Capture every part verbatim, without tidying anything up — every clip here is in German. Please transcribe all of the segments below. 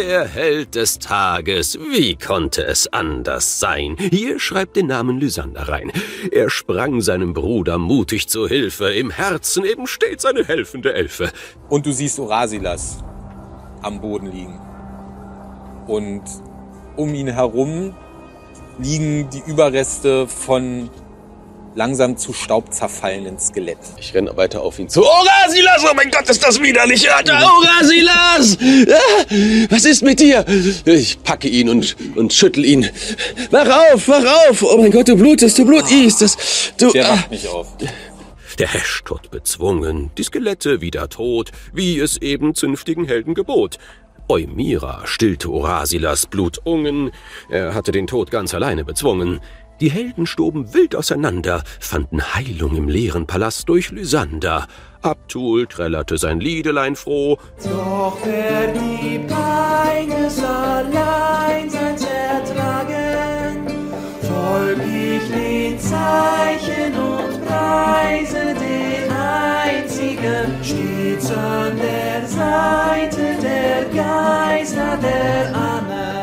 Der Held des Tages, wie konnte es anders sein? Hier schreibt den Namen Lysander rein. Er sprang seinem Bruder mutig zur Hilfe, im Herzen eben stets eine helfende Elfe. Und du siehst Orasilas am Boden liegen. Und um ihn herum liegen die Überreste von langsam zu Staub zerfallenen Skelett. Ich renne weiter auf ihn zu. Orasilas, oh mein Gott, ist das widerlich! Orasilas! Was ist mit dir? Ich packe ihn und, und schüttel ihn. Wach auf, wach auf! Oh mein Gott, du blutest, du blutest. Du, Der wacht nicht auf. Der Hesch-Tod bezwungen, die Skelette wieder tot, wie es eben zünftigen Helden gebot. Eumira stillte Orasilas Blutungen, er hatte den Tod ganz alleine bezwungen. Die Helden stoben wild auseinander, fanden Heilung im leeren Palast durch Lysander. Abtul trällerte sein Liedelein froh. Doch wer die Peine allein sein ertragen, folg ich den Zeichen und preise den Einzigen, stets an der Seite der Geister der Amme.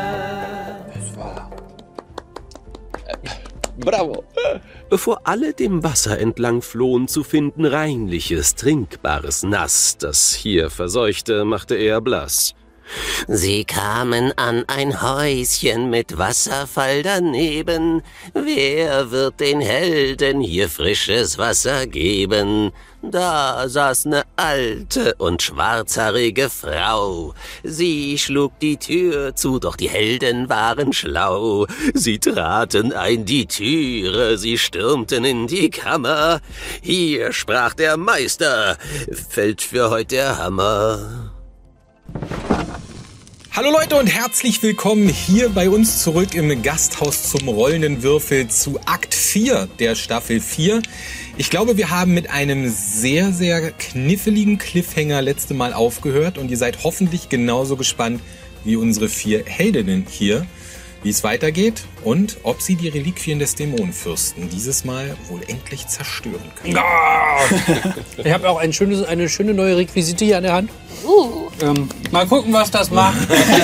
Bravo! Bevor alle dem Wasser entlang flohen, zu finden reinliches, trinkbares Nass, das hier verseuchte, machte er blass. Sie kamen an ein Häuschen mit Wasserfall daneben. Wer wird den Helden hier frisches Wasser geben? Da saß ne alte und schwarzhaarige Frau. Sie schlug die Tür zu, doch die Helden waren schlau. Sie traten ein die Türe, sie stürmten in die Kammer. Hier sprach der Meister, fällt für heut der Hammer. Hallo Leute und herzlich willkommen hier bei uns zurück im Gasthaus zum rollenden Würfel zu Akt vier der Staffel vier. Ich glaube, wir haben mit einem sehr, sehr kniffligen Cliffhanger letzte Mal aufgehört und ihr seid hoffentlich genauso gespannt wie unsere vier Heldinnen hier, wie es weitergeht und ob sie die Reliquien des Dämonenfürsten dieses Mal wohl endlich zerstören können. Ich habe auch ein schönes, eine schöne neue Requisite hier an der Hand. Uh. Ähm, mal gucken, was das macht.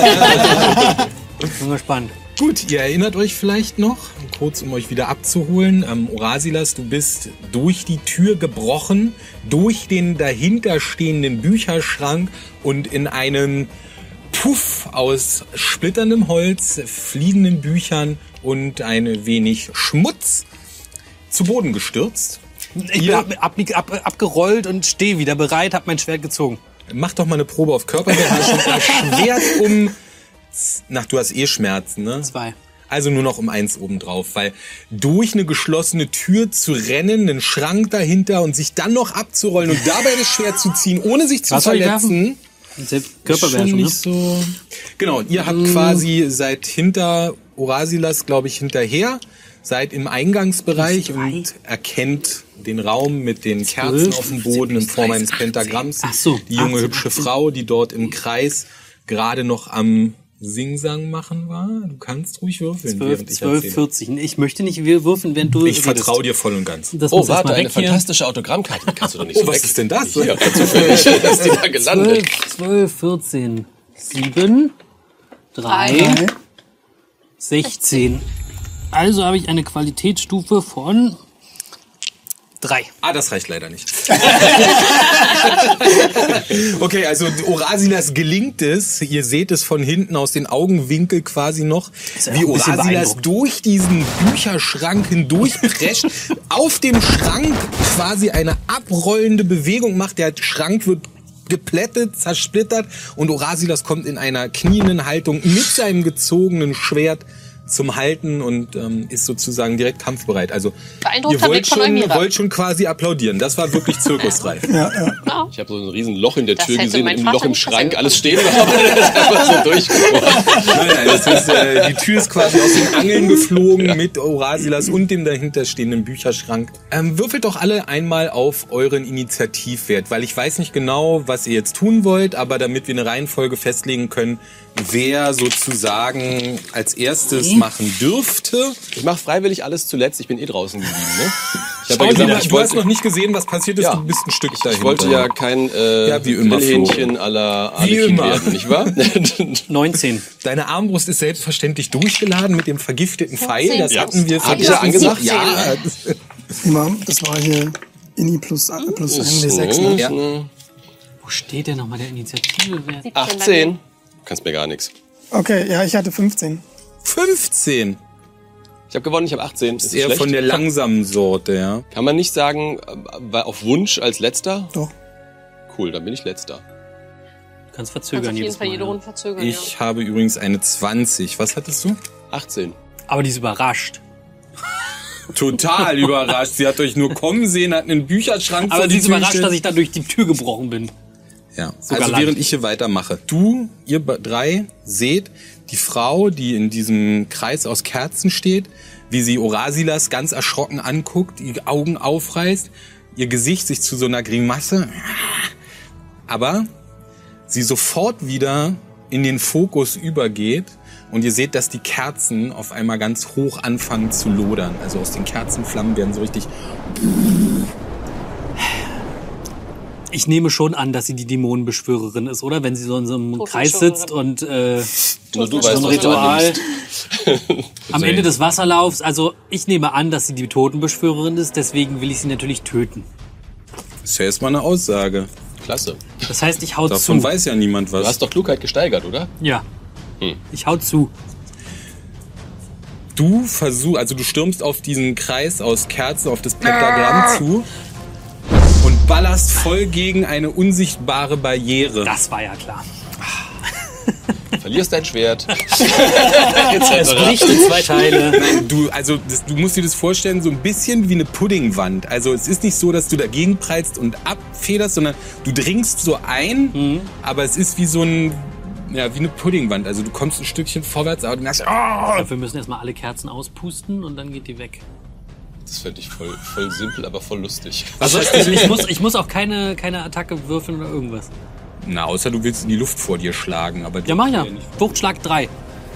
Bin gespannt. Gut, ihr erinnert euch vielleicht noch, kurz um euch wieder abzuholen, ähm, Orasilas, du bist durch die Tür gebrochen, durch den dahinterstehenden Bücherschrank und in einem Puff aus splitterndem Holz, fliegenden Büchern und ein wenig Schmutz zu Boden gestürzt. Ich bin ab, ab, ab, abgerollt und stehe wieder bereit, habe mein Schwert gezogen. Mach doch mal eine Probe auf Körperbeherrschung. Erschwert um... Nach, du hast eh Schmerzen, ne? Zwei. Also nur noch um eins obendrauf, weil durch eine geschlossene Tür zu rennen, einen Schrank dahinter und sich dann noch abzurollen und dabei das Schwert zu ziehen, ohne sich zu Was verletzen... Körperbeherrschung, nicht ne? so. Genau, ihr habt quasi, seid hinter Orasilas, glaube ich, hinterher, seid im Eingangsbereich und erkennt den Raum mit den Kerzen auf dem Boden in Form eines Pentagramms. Ach so, die junge, achtzehn, hübsche achtzehn. Frau, die dort im Kreis gerade noch am Singsang machen war. Du kannst ruhig würfeln, während ich zwölf, erzähle. vierzig. Ich möchte nicht würfeln, wenn du... Ich vertraue dir voll und ganz. Das Oh, muss erst warte, mal eine weg hier. fantastische Autogrammkarte. Die kannst du doch nicht Oh, so was weg. ist denn das? Ja, zufällig, dass die da gelandet. zwölf, vierzehn, sieben, drei, sechzehn. Also habe ich eine Qualitätsstufe von drei. Ah, das reicht leider nicht. Okay, also Orasilas gelingt es, ihr seht es von hinten aus den Augenwinkel quasi noch, ja wie auch ein bisschen Orasilas beeindruckend. durch diesen Bücherschrank hindurchprescht, auf dem Schrank quasi eine abrollende Bewegung macht, der Schrank wird geplättet, zersplittert und Orasilas kommt in einer knienden Haltung mit seinem gezogenen Schwert zum Halten und ähm, ist sozusagen direkt kampfbereit. Also ihr wollt schon, wollt schon quasi applaudieren. Das war wirklich zirkusreif. Ja, ja. Ich habe so ein riesen Loch in der Das Tür hätte gesehen, mein ein Vater Loch im nicht Schrank, passieren alles stehen gehabt und das ist einfach so durchgebrochen. Nein, nein, das ist, äh, die Tür ist quasi aus den Angeln geflogen mit Orasilas und dem dahinterstehenden Bücherschrank. Ähm, würfelt doch alle einmal auf euren Initiativwert, weil ich weiß nicht genau, was ihr jetzt tun wollt, aber damit wir eine Reihenfolge festlegen können, wer sozusagen als erstes machen dürfte. Ich mache freiwillig alles zuletzt, ich bin eh draußen geblieben. Ne? Ich hab ja gesagt, mal, du wollte, hast noch nicht gesehen, was passiert ist, ja, du bist ein Stück dahinter. Ich wollte ja kein äh, ja, wie immer Grillhähnchen à la Arlekin werden, nicht wahr? neunzehn. Deine Armbrust ist selbstverständlich durchgeladen mit dem vergifteten Pfeil. Das ja. hatten wir vergessen. Ja, angesagt? Ja. Immer, das war hier Ini plus, plus ein W sechs. Ne? Ja. Wo steht denn nochmal der Initiativewert? achtzehn. Kannst mir gar nichts. Okay, ja, ich hatte fünfzehn. fünfzehn? Ich habe gewonnen, ich habe achtzehn. Das ist eher schlecht von der langsamen Sorte, ja. Kann man nicht sagen, war auf Wunsch als Letzter? Doch. Cool, dann bin ich Letzter. Du kannst verzögern kannst auf jeden jedes Fall Mal, jede ja. Runde verzögern, Ich ja. habe übrigens eine zwanzig. Was hattest du? achtzehn. Aber die ist überrascht. Total überrascht. Sie hat euch nur kommen sehen, hat einen Bücherschrank Aber vor sie die ist Tür überrascht, gestellt. dass ich da durch die Tür gebrochen bin. Ja, Sogar also Land. während ich hier weitermache. Du, ihr drei, seht die Frau, die in diesem Kreis aus Kerzen steht, wie sie Orasilas ganz erschrocken anguckt, die Augen aufreißt, ihr Gesicht sich zu so einer Grimasse, aber sie sofort wieder in den Fokus übergeht und ihr seht, dass die Kerzen auf einmal ganz hoch anfangen zu lodern. Also aus den Kerzenflammen werden so richtig... Ich nehme schon an, dass sie die Dämonenbeschwörerin ist, oder? Wenn sie so in so einem Kreis sitzt und äh, Nur du so weißt, ein was du Ritual annimmst. am Ende des Wasserlaufs. Also ich nehme an, dass sie die Totenbeschwörerin ist, deswegen will ich sie natürlich töten. Das ist ja erstmal eine Aussage. Klasse. Das heißt, ich hau Davon zu. weiß ja niemand was. Du hast doch Klugheit gesteigert, oder? Ja. Hm. Ich hau zu. Du versuchst, also du stürmst auf diesen Kreis aus Kerzen, auf das Pentagramm zu und ballerst voll gegen eine unsichtbare Barriere. Das war ja klar. Verlierst dein Schwert. Es bricht in zwei Teile. Nein, du, also das, du musst dir das vorstellen, so ein bisschen wie eine Puddingwand. Also es ist nicht so, dass du dagegen prallst und abfederst, sondern du dringst so ein, mhm. aber es ist wie so ein, ja, wie eine Puddingwand. Also du kommst ein Stückchen vorwärts, aber du merkst, oh! Ja, wir müssen erstmal alle Kerzen auspusten und dann geht die weg. Das fände ich voll, voll simpel, aber voll lustig. Was heißt, ich, ich, muss, ich muss auch keine, keine Attacke würfeln oder irgendwas. Na, außer du willst in die Luft vor dir schlagen. Aber Ja, mach ja. Wuchtschlag drei.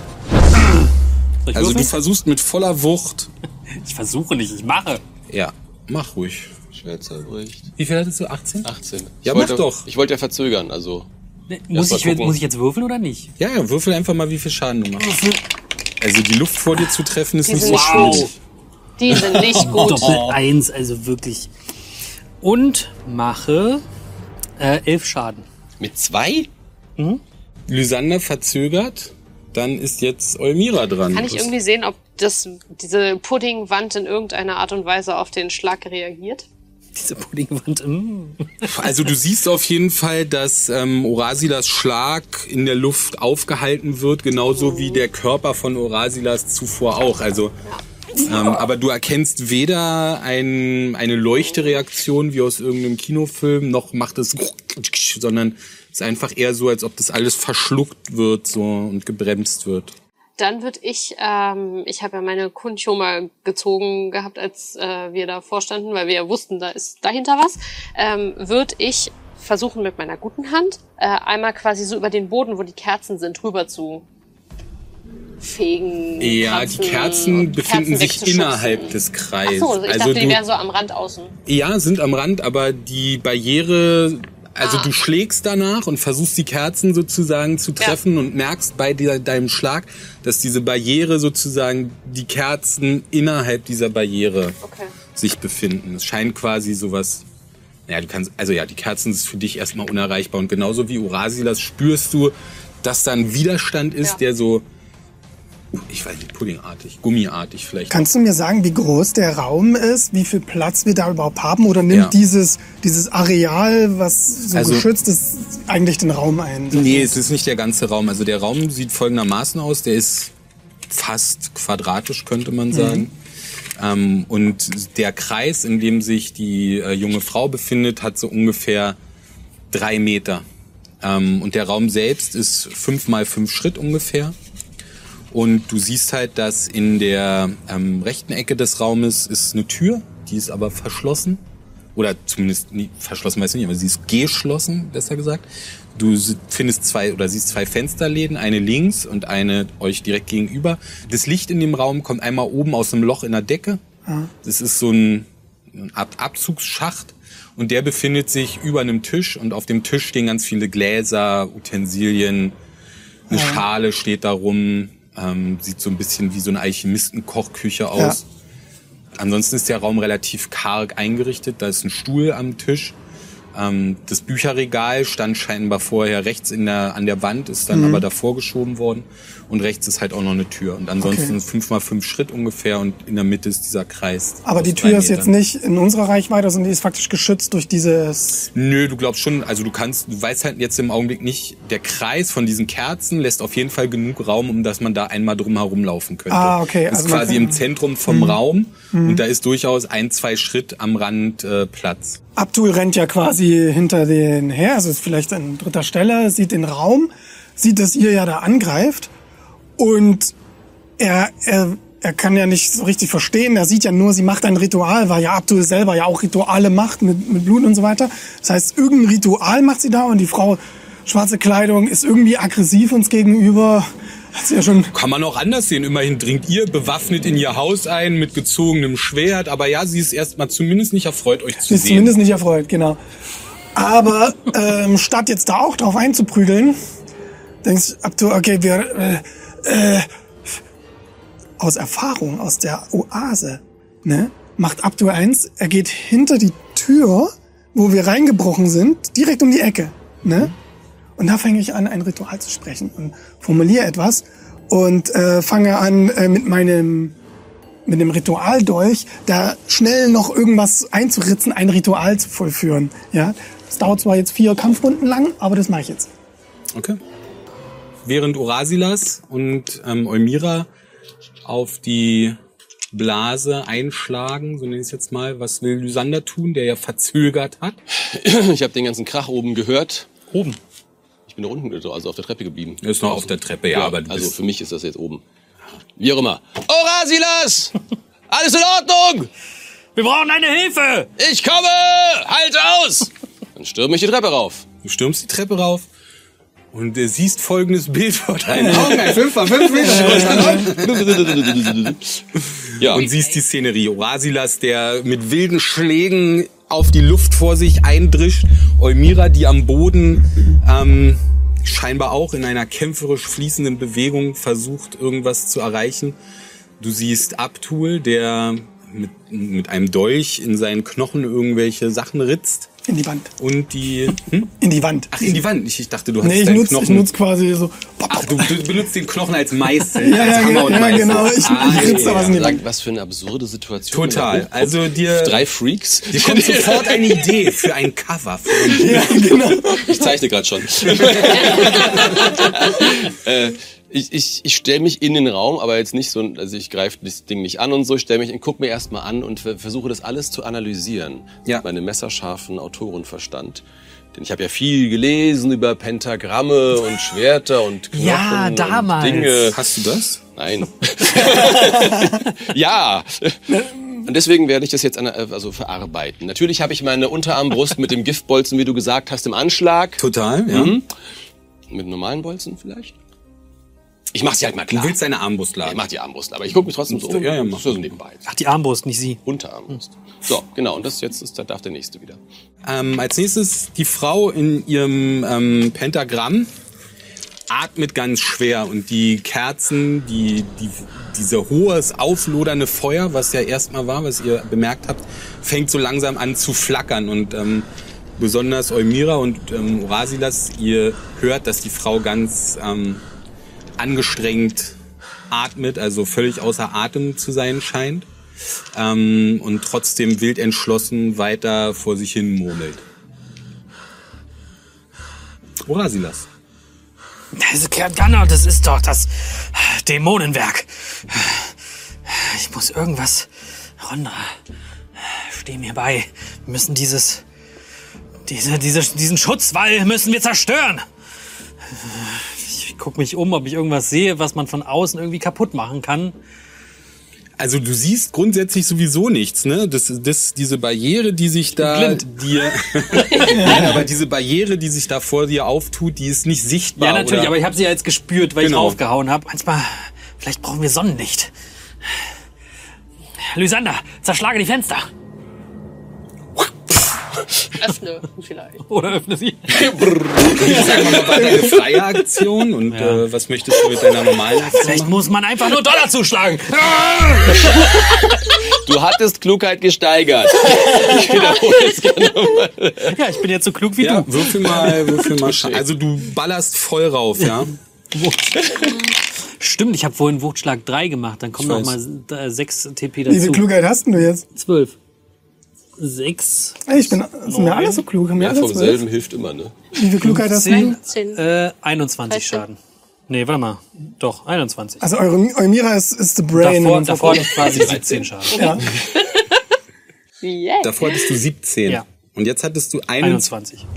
Also du versuchst mit voller Wucht. Ich versuche nicht, ich mache. Ja, mach ruhig. Schwert zerbricht. Wie viel hattest du? achtzehn? achtzehn. Ja, ich wollte, mach doch. Ich wollte ja verzögern, also... Muss mal ich, gucken. muss ich jetzt würfeln oder nicht? Ja, ja, würfel einfach mal, wie viel Schaden du machst. Also die Luft vor dir zu treffen ist Die nicht sind so nicht schlimm. gut. Die sind nicht gut. Doppel eins, also wirklich. Und mache äh, elf Schaden. Mit zwei? Lysander verzögert, dann ist jetzt Eulmira dran. Kann ich irgendwie sehen, ob das, diese Puddingwand in irgendeiner Art und Weise auf den Schlag reagiert? Diese Puddingwand. Mm. Also du siehst auf jeden Fall, dass ähm, Orasilas Schlag in der Luft aufgehalten wird, genauso wie der Körper von Orasilas zuvor auch. Also, ähm, aber du erkennst weder ein, eine Leuchtereaktion wie aus irgendeinem Kinofilm, noch macht es, sondern es ist einfach eher so, als ob das alles verschluckt wird so und gebremst wird. Dann würde ich, ähm, ich habe ja meine Kunchoma gezogen gehabt, als äh, wir da vorstanden, weil wir ja wussten, da ist dahinter was, ähm, würde ich versuchen mit meiner guten Hand äh, einmal quasi so über den Boden, wo die Kerzen sind, rüber zu fegen. Ja, kratzen die Kerzen und befinden Kerzen sich wegzuschubsen. innerhalb des Kreises. Ach so, ich also dachte, die du, wären so am Rand außen. ja, sind am Rand, aber die Barriere, also Ah. du schlägst danach und versuchst die Kerzen sozusagen zu treffen und merkst bei dir, deinem Schlag, dass diese Barriere sozusagen, die Kerzen innerhalb dieser Barriere Okay. sich befinden. Es scheint quasi sowas, ja, du kannst, also ja, die Kerzen sind für dich erstmal unerreichbar und genauso wie Orasilas spürst du, dass da ein Widerstand ist, Ja. der so, ich weiß nicht, puddingartig, gummiartig vielleicht. Kannst du mir sagen, wie groß der Raum ist, wie viel Platz wir da überhaupt haben? Oder nimmt Ja. dieses, dieses Areal, was so Also- geschützt ist, eigentlich den Raum ein? Nee, es ist nicht der ganze Raum. Also der Raum sieht folgendermaßen aus. Der ist fast quadratisch, könnte man sagen. Ähm, und der Kreis, in dem sich die äh, junge Frau befindet, hat so ungefähr drei Meter. Ähm, und der Raum selbst ist fünf mal fünf Schritt ungefähr. Und du siehst halt, dass in der ähm, rechten Ecke des Raumes ist eine Tür, die ist aber verschlossen. Oder zumindest nie, verschlossen, weiß ich nicht, aber sie ist geschlossen, besser gesagt. Du findest zwei oder siehst zwei Fensterläden, eine links und eine euch direkt gegenüber. Das Licht in dem Raum kommt einmal oben aus einem Loch in der Decke. Das ist so ein eine Art Abzugsschacht. Und der befindet sich über einem Tisch. Und auf dem Tisch stehen ganz viele Gläser, Utensilien. Eine ja. Schale steht da rum. Ähm, sieht so ein bisschen wie so eine Alchemisten-Kochküche aus. Ja. Ansonsten ist der Raum relativ karg eingerichtet. Da ist ein Stuhl am Tisch. Ähm, das Bücherregal stand scheinbar vorher rechts in der, an der Wand, ist dann mhm. aber davor geschoben worden. Und rechts ist halt auch noch eine Tür. Und ansonsten okay. fünf mal fünf Schritt ungefähr und in der Mitte ist dieser Kreis. Aber die Tür ist jetzt nicht in unserer Reichweite, sondern die ist faktisch geschützt durch dieses... Nö, du glaubst schon, also du kannst, du weißt halt jetzt im Augenblick nicht, der Kreis von diesen Kerzen lässt auf jeden Fall genug Raum, um dass man da einmal drum herum laufen könnte. Ah, okay. Das ist also quasi im Zentrum vom mhm. Raum mhm. und da ist durchaus ein, zwei Schritt am Rand äh, Platz. Abdul rennt ja quasi hinter den her, also ist vielleicht an dritter Stelle, sieht den Raum, sieht, dass ihr ja da angreift und er, er, er kann ja nicht so richtig verstehen, er sieht ja nur, sie macht ein Ritual, weil ja Abdul selber ja auch Rituale macht mit, mit Blut und so weiter. Das heißt, irgendein Ritual macht sie da und die Frau, schwarze Kleidung, ist irgendwie aggressiv uns gegenüber. Hat's ja schon. Kann man auch anders sehen. Immerhin dringt ihr bewaffnet in ihr Haus ein mit gezogenem Schwert. Aber ja, sie ist erstmal zumindest nicht erfreut, euch zu sie ist sehen. Zumindest nicht erfreut, genau. Aber ähm, statt jetzt da auch drauf einzuprügeln, denkst du, okay, wir äh, äh, aus Erfahrung, aus der Oase, ne, macht Abdul eins, er geht hinter die Tür, wo wir reingebrochen sind, direkt um die Ecke, ne? Und da fange ich an, ein Ritual zu sprechen und formuliere etwas und äh, fange an äh, mit meinem mit dem Ritualdolch da schnell noch irgendwas einzuritzen, ein Ritual zu vollführen. Ja, das dauert zwar jetzt vier Kampfrunden lang, aber das mache ich jetzt. Okay. Während Orasilas und ähm, Eumira auf die Blase einschlagen, so nenne ich es jetzt mal, was will Lysander tun, der ja verzögert hat? Ich habe den ganzen Krach oben gehört. Oben? Ich bin da unten, also auf der Treppe geblieben. Er ist noch auf der Treppe, ja, ja aber du also bist... für mich ist das jetzt oben. Wie auch immer. Orasilas! Alles in Ordnung! Wir brauchen deine Hilfe! Ich komme! Halt aus! Dann stürme ich die Treppe rauf. Du stürmst die Treppe rauf und du siehst folgendes Bild vor deinen Augen. Ein fünf mal fünf Meter. Ja. Und siehst die Szenerie. Orasilas, der mit wilden Schlägen auf die Luft vor sich eindrischt. Eumira, die am Boden ähm, scheinbar auch in einer kämpferisch fließenden Bewegung versucht, irgendwas zu erreichen. Du siehst Abdul, der mit, mit einem Dolch in seinen Knochen irgendwelche Sachen ritzt. In die Wand. Und die... Hm? In die Wand. Ach, in die Wand. Ich, ich dachte, du hast nee, ich deinen nutz, Knochen... ich nutze quasi so... Ach, du, du benutzt den Knochen als Meißel. Ja, als ja, Hammer und ja, Meißel. genau. Ich, ah, ich ritze da was in die Wand. Was für eine absurde Situation. Total. Also dir... Drei Freaks. Dir kommt sofort eine Idee für ein Cover. Für ja, genau. Ich zeichne gerade schon. äh, Ich, ich, ich stelle mich in den Raum, aber jetzt nicht so, also ich greife das Ding nicht an und so, stelle mich, ich gucke mir erstmal an und versuche das alles zu analysieren. Ja. Mit meinem messerscharfen Autorenverstand. Denn ich habe ja viel gelesen über Pentagramme und Schwerter und Knochen ja, damals. und Dinge. Hast du das? Nein. Ja. Und deswegen werde ich das jetzt also verarbeiten. Natürlich habe ich meine Unterarmbrust mit dem Giftbolzen, wie du gesagt hast, im Anschlag. Total, ja. Mhm. Mit normalen Bolzen vielleicht? Ich mach sie halt mal klar. Du willst deine Armbrust laden. Ja, ich mach die Armbrust, aber ich gucke mich trotzdem so um. Ja, ja, mach. So nebenbei. Ach, die Armbrust, nicht sie. Unterarmbrust. So, genau. Und das jetzt ist, da darf der nächste wieder. Ähm, als nächstes die Frau in ihrem ähm, Pentagramm atmet ganz schwer und die Kerzen, die, die, diese hohes, auflodernde Feuer, was ja erstmal war, was ihr bemerkt habt, fängt so langsam an zu flackern und ähm, besonders Eumira und ähm, Orasilas, ihr hört, dass die Frau ganz ähm, angestrengt atmet, also völlig außer Atem zu sein scheint ähm, und trotzdem wild entschlossen weiter vor sich hin murmelt. Orasilas. Das ist, genau, das ist doch das Dämonenwerk. Ich muss irgendwas... Rondra, steh mir bei. Wir müssen dieses... Diese, diese, diesen Schutzwall müssen wir zerstören. Ich guck mich um, ob ich irgendwas sehe, was man von außen irgendwie kaputt machen kann. Also du siehst grundsätzlich sowieso nichts, ne? Das, das, diese Barriere, die sich da dir, nein, aber diese Barriere, die sich da vor dir auftut, die ist nicht sichtbar. Ja, natürlich, oder? aber ich habe sie ja jetzt gespürt, weil genau. ich draufgehauen habe. Manchmal, vielleicht brauchen wir Sonnenlicht. Lysander, zerschlage die Fenster. öffne vielleicht. Oder öffne sie. Sagen wir mal, war deine freie Aktion und Ja. äh, was möchtest du mit deiner normalen Aktion Vielleicht machen? muss man einfach nur Dollar zuschlagen. Du hattest Klugheit gesteigert. Ich wiederhole es gerne mal. Ja, ich bin jetzt so klug wie Ja, du. würfel mal, würfel mal. Scha- Also du ballerst voll rauf, ja? Stimmt, ich habe vorhin Wuchtschlag drei gemacht. Dann kommen Ich noch weiß. mal äh, sechs T P Wie viel dazu. Klugheit hast denn du jetzt? Zwölf. Sechs. Ey, ich bin, sind wir alle so klug? Haben wir Ja, alle vom zwölf? selben hilft immer, ne? Wie viel Klugheit hast du? Zehn. Äh, einundzwanzig Weißt du? Schaden. Nee, warte mal. Doch, einundzwanzig. Also eure Eumira ist, ist the brain. davor in davor hatte unserer ich quasi siebzehn Schaden. Ja. Yeah. Davor hattest du siebzehn. Ja. Und jetzt hattest du einundzwanzig. einundzwanzig.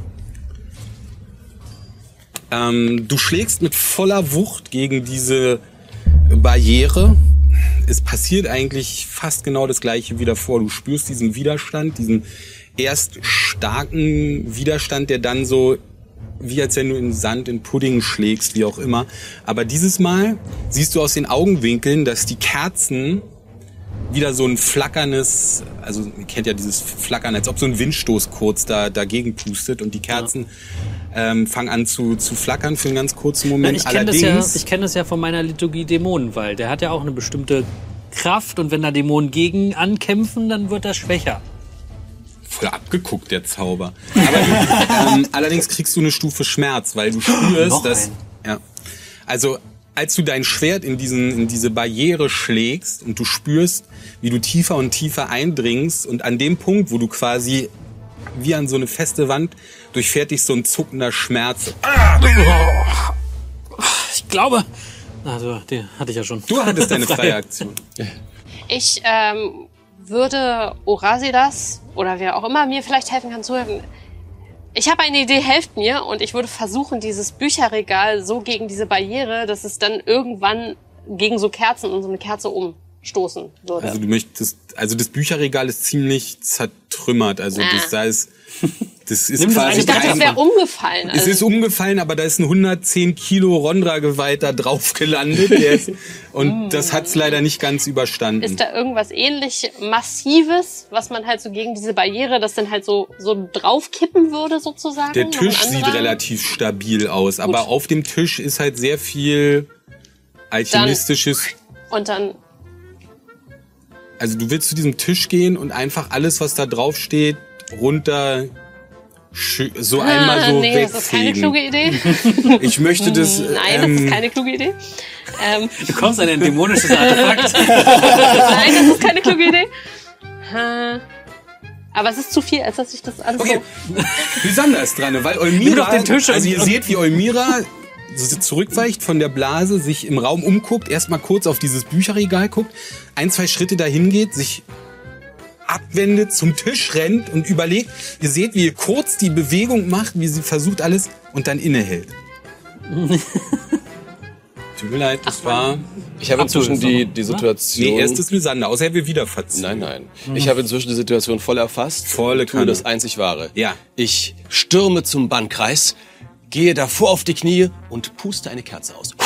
Ähm, du schlägst mit voller Wucht gegen diese Barriere. Es passiert eigentlich fast genau das Gleiche wie davor. Du spürst diesen Widerstand, diesen erst starken Widerstand, der dann so, wie als wenn du in Sand, in Pudding schlägst, wie auch immer. Aber dieses Mal siehst du aus den Augenwinkeln, dass die Kerzen wieder so ein flackerndes, also ihr kennt ja dieses Flackern, als ob so ein Windstoß kurz da dagegen pustet und die Kerzen ähm, fangen an zu, zu flackern für einen ganz kurzen Moment. Ich kenne das, ja, Allerdings, ich kenn das ja von meiner Liturgie Dämonenwald. Der hat ja auch eine bestimmte Kraft und wenn da Dämonen gegen ankämpfen, dann wird er schwächer. voll abgeguckt, der Zauber. Aber ähm, allerdings kriegst du eine Stufe Schmerz, weil du spürst, Noch dass... ein. Ja. Also als du dein Schwert in, diesen, in diese Barriere schlägst und du spürst, wie du tiefer und tiefer eindringst und an dem Punkt, wo du quasi wie an so eine feste Wand durchfährt dich so ein zuckender Schmerz. Ich glaube... Also, den hatte ich ja schon. Du hattest deine freie Aktion. Ich ähm, würde Orasidas oder wer auch immer mir vielleicht helfen kann zu helfen. Ich habe eine Idee, helft mir, und ich würde versuchen, dieses Bücherregal so gegen diese Barriere, dass es dann irgendwann gegen so Kerzen und so eine Kerze umstoßen würde. Also du möchtest, also das Bücherregal ist ziemlich zertrümmert. Also Ah. das, da ist, das ist Nimm das quasi ich dachte, das kein- wäre umgefallen. Es Also, ist umgefallen, aber da ist ein hundertzehn Kilo Rondra-Geweih da drauf gelandet. Der ist, und das hat's leider nicht ganz überstanden. ist da irgendwas ähnlich Massives, was man halt so gegen diese Barriere, das dann halt so, so draufkippen würde sozusagen? Der Noch ein Tisch sieht anderer? relativ stabil aus, aber auf dem Tisch ist halt sehr viel alchemistisches. Und dann, Also du willst zu diesem Tisch gehen und einfach alles, was da drauf steht, runter schü- so einmal so ah, nee, das ist keine kluge wegfegen. Idee. Ich möchte das. Nein, das ähm, ist keine kluge Idee. Ähm, Du kommst an ein dämonisches Artefakt. nein, das ist keine kluge Idee. Äh, Aber es ist zu viel, als dass ich das alles Okay, Lysander ist dran, weil Nimm Eumira, doch den Tisch also und- ihr seht, wie Eumira so zurückweicht von der Blase, sich im Raum umguckt, erstmal kurz auf dieses Bücherregal guckt, ein, zwei Schritte dahin geht, sich abwendet, zum Tisch rennt und überlegt. Ihr seht, wie ihr kurz die Bewegung macht, wie sie versucht alles und dann innehält. Tut mir leid, das war... Ich habe inzwischen die, die Situation... Nee, erst ist Lysander, außer er will wieder verziehen. Nein, nein. Ich habe inzwischen die Situation voll erfasst. Volle und tue Kanne. das einzig Wahre. Ja. Ich stürme zum Bannkreis, gehe davor auf die Knie und puste eine Kerze aus.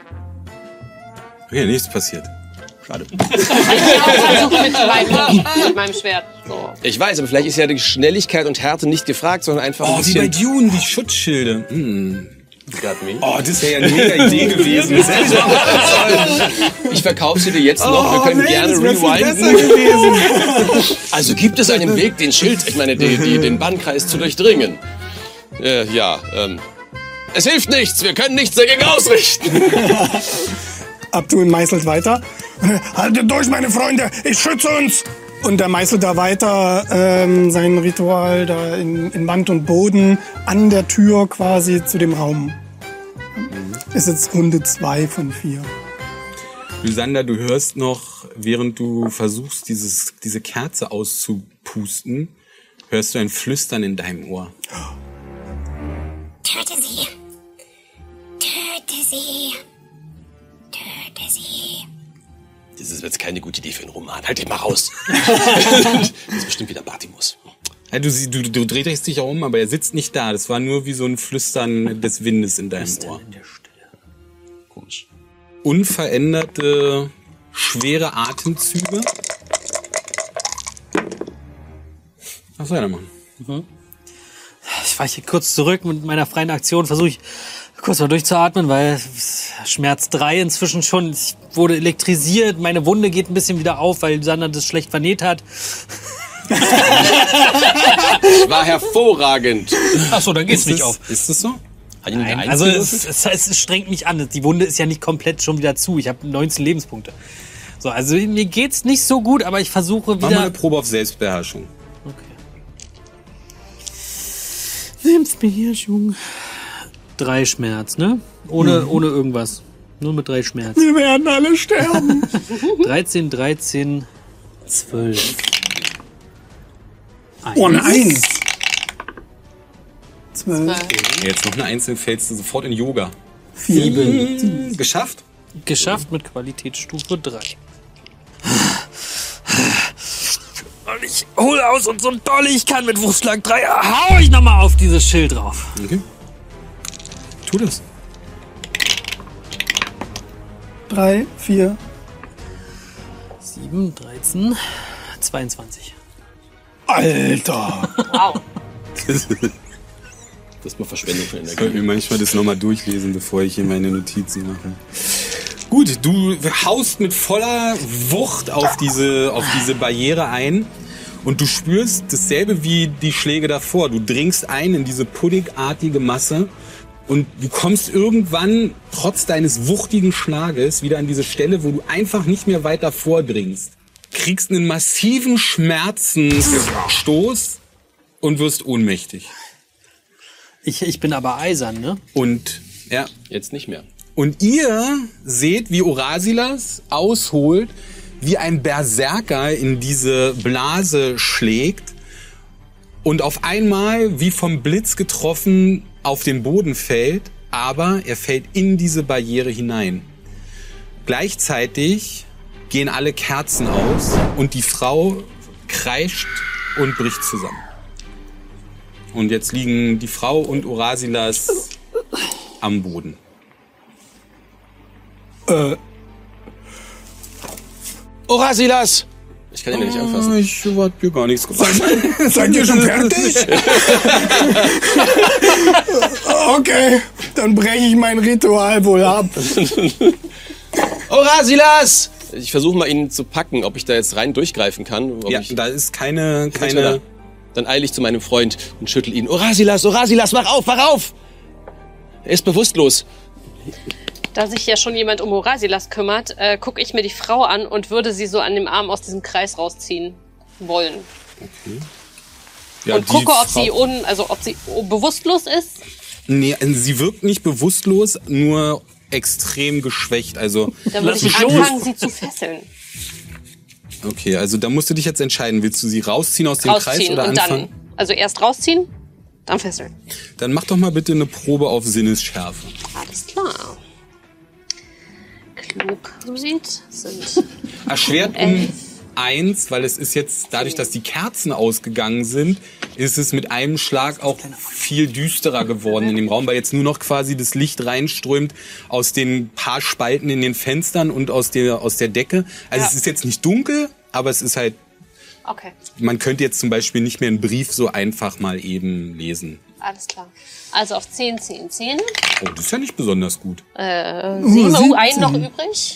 Ja, nichts passiert. Schade. ich auch versuche mit meinem, mit meinem Schwert. So. Ich weiß, aber vielleicht ist ja die Schnelligkeit und Härte nicht gefragt, sondern einfach ein Oh, wie bei bisschen... Dune, die Schutzschilde. Hm. Got me. Oh, das wäre ja eine mega Idee gewesen. Das hätte ich auch machen sollen. Ich verkaufe sie dir jetzt noch. Wir können nee, gerne das wär viel besser rewinden. gewesen. Also gibt es einen Weg, den Schild, ich meine, die, die, den Bannkreis zu durchdringen? Äh, ja, ähm... Es hilft nichts, wir können nichts dagegen ausrichten. Abdul meißelt weiter. Haltet durch, meine Freunde, ich schütze uns! Und er meißelt da weiter ähm, sein Ritual da in, in Wand und Boden an der Tür quasi zu dem Raum. Ist jetzt Runde zwei von vier. Lysander, du hörst noch, während du versuchst, dieses, diese Kerze auszupusten, hörst du ein Flüstern in deinem Ohr. Töte sie. Töte sie. Töte sie. Das ist jetzt keine gute Idee für einen Roman. Halt dich mal raus. Das ist bestimmt wieder Bartimus. Ja, du, sie- du, du drehst dich auch um, aber er sitzt nicht da. Das war nur wie so ein Flüstern des Windes in deinem Ohr. Komisch. Unveränderte, schwere Atemzüge. Was soll er machen? weiche kurz zurück mit meiner freien Aktion, versuche ich kurz mal durchzuatmen, weil Schmerz drei inzwischen schon, ich wurde elektrisiert, meine Wunde geht ein bisschen wieder auf, weil Sander das schlecht vernäht hat. War hervorragend. Ach so, dann geht's Ist nicht das, auf. ist das so? Hat ihn eine Nein, Eins also es, gewürfelt? es, es, es strengt mich an. Die Wunde ist ja nicht komplett schon wieder zu. Ich habe neunzehn Lebenspunkte. So, also mir geht's nicht so gut, aber ich versuche Mach mal eine wieder... Probe auf Selbstbeherrschung. Okay. Selbstbeherrschung. Drei Schmerz, ne? Ohne, Mhm. ohne irgendwas. Nur mit drei Schmerz. Wir werden alle sterben. dreizehn, dreizehn, zwölf. Oh, eine Eins. Zwölf. Jetzt noch eine Einzel, fällst du sofort in Yoga. Sieben. Geschafft? Geschafft mit Qualitätsstufe drei. Und ich hole aus und so doll ich kann mit Wurfschlag drei hau ich nochmal auf dieses Schild drauf. Okay. Tu das. Drei, vier. sieben, dreizehn, zweiundzwanzig. Alter. Wow. Das ist mal Verschwendung von Ich Energie. sollte mir manchmal das nochmal durchlesen, bevor ich hier meine Notizen mache. Gut, du haust mit voller Wucht auf diese, auf diese Barriere ein und du spürst dasselbe wie die Schläge davor. Du dringst ein in diese puddigartige Masse und du kommst irgendwann, trotz deines wuchtigen Schlages, wieder an diese Stelle, wo du einfach nicht mehr weiter vordringst. Kriegst einen massiven Schmerzensstoß und wirst ohnmächtig. Ich, ich bin aber eisern, ne? Und, ja, Jetzt nicht mehr. Und ihr seht, wie Orasilas ausholt, wie ein Berserker in diese Blase schlägt und auf einmal, wie vom Blitz getroffen, auf den Boden fällt, aber er fällt in diese Barriere hinein. Gleichzeitig gehen alle Kerzen aus und die Frau kreischt und bricht zusammen. Und jetzt liegen die Frau und Orasilas am Boden. Äh, Orasilas! Ich kann ihn ja nicht anfassen. Ich hab dir gar nichts gesagt. seid ihr schon fertig? Okay, dann breche ich mein Ritual wohl ab. Orasilas! Ich versuche mal, ihn zu packen, ob ich da jetzt rein durchgreifen kann. Ob Ja, ich, da ist keine, Kein schneller. keine. Dann eile ich zu meinem Freund und schüttel ihn. Orasilas, Orasilas, wach auf, wach auf! Er ist bewusstlos. Da sich ja schon jemand um Orasilas kümmert, äh, gucke ich mir die Frau an und würde sie so an dem Arm aus diesem Kreis rausziehen wollen. Ja, und die gucke, ob Frau- sie un, also ob sie bewusstlos ist. Nee, sie wirkt nicht bewusstlos, nur extrem geschwächt. Also, Dann würde Lass ich mich los. anfangen, sie zu fesseln. okay, also da musst du dich jetzt entscheiden. Willst du sie rausziehen aus dem Kreis Rausziehen oder und anfangen? dann, also erst rausziehen, dann fesseln. Dann mach doch mal bitte eine Probe auf Sinnesschärfe. Alles klar. Klugheit sind Erschwert um elf. eins, weil es ist jetzt, dadurch, dass die Kerzen ausgegangen sind, ist es mit einem Schlag auch viel düsterer geworden in dem Raum, weil jetzt nur noch quasi das Licht reinströmt aus den paar Spalten in den Fenstern und aus der, aus der Decke. Also Ja. es ist jetzt nicht dunkel, aber es ist halt, Okay, man könnte jetzt zum Beispiel nicht mehr einen Brief so einfach mal eben lesen. alles klar. Also auf zehn, zehn, zehn. Oh, das ist ja nicht besonders gut. Äh, sieben, oh, einen noch siebzehn. übrig.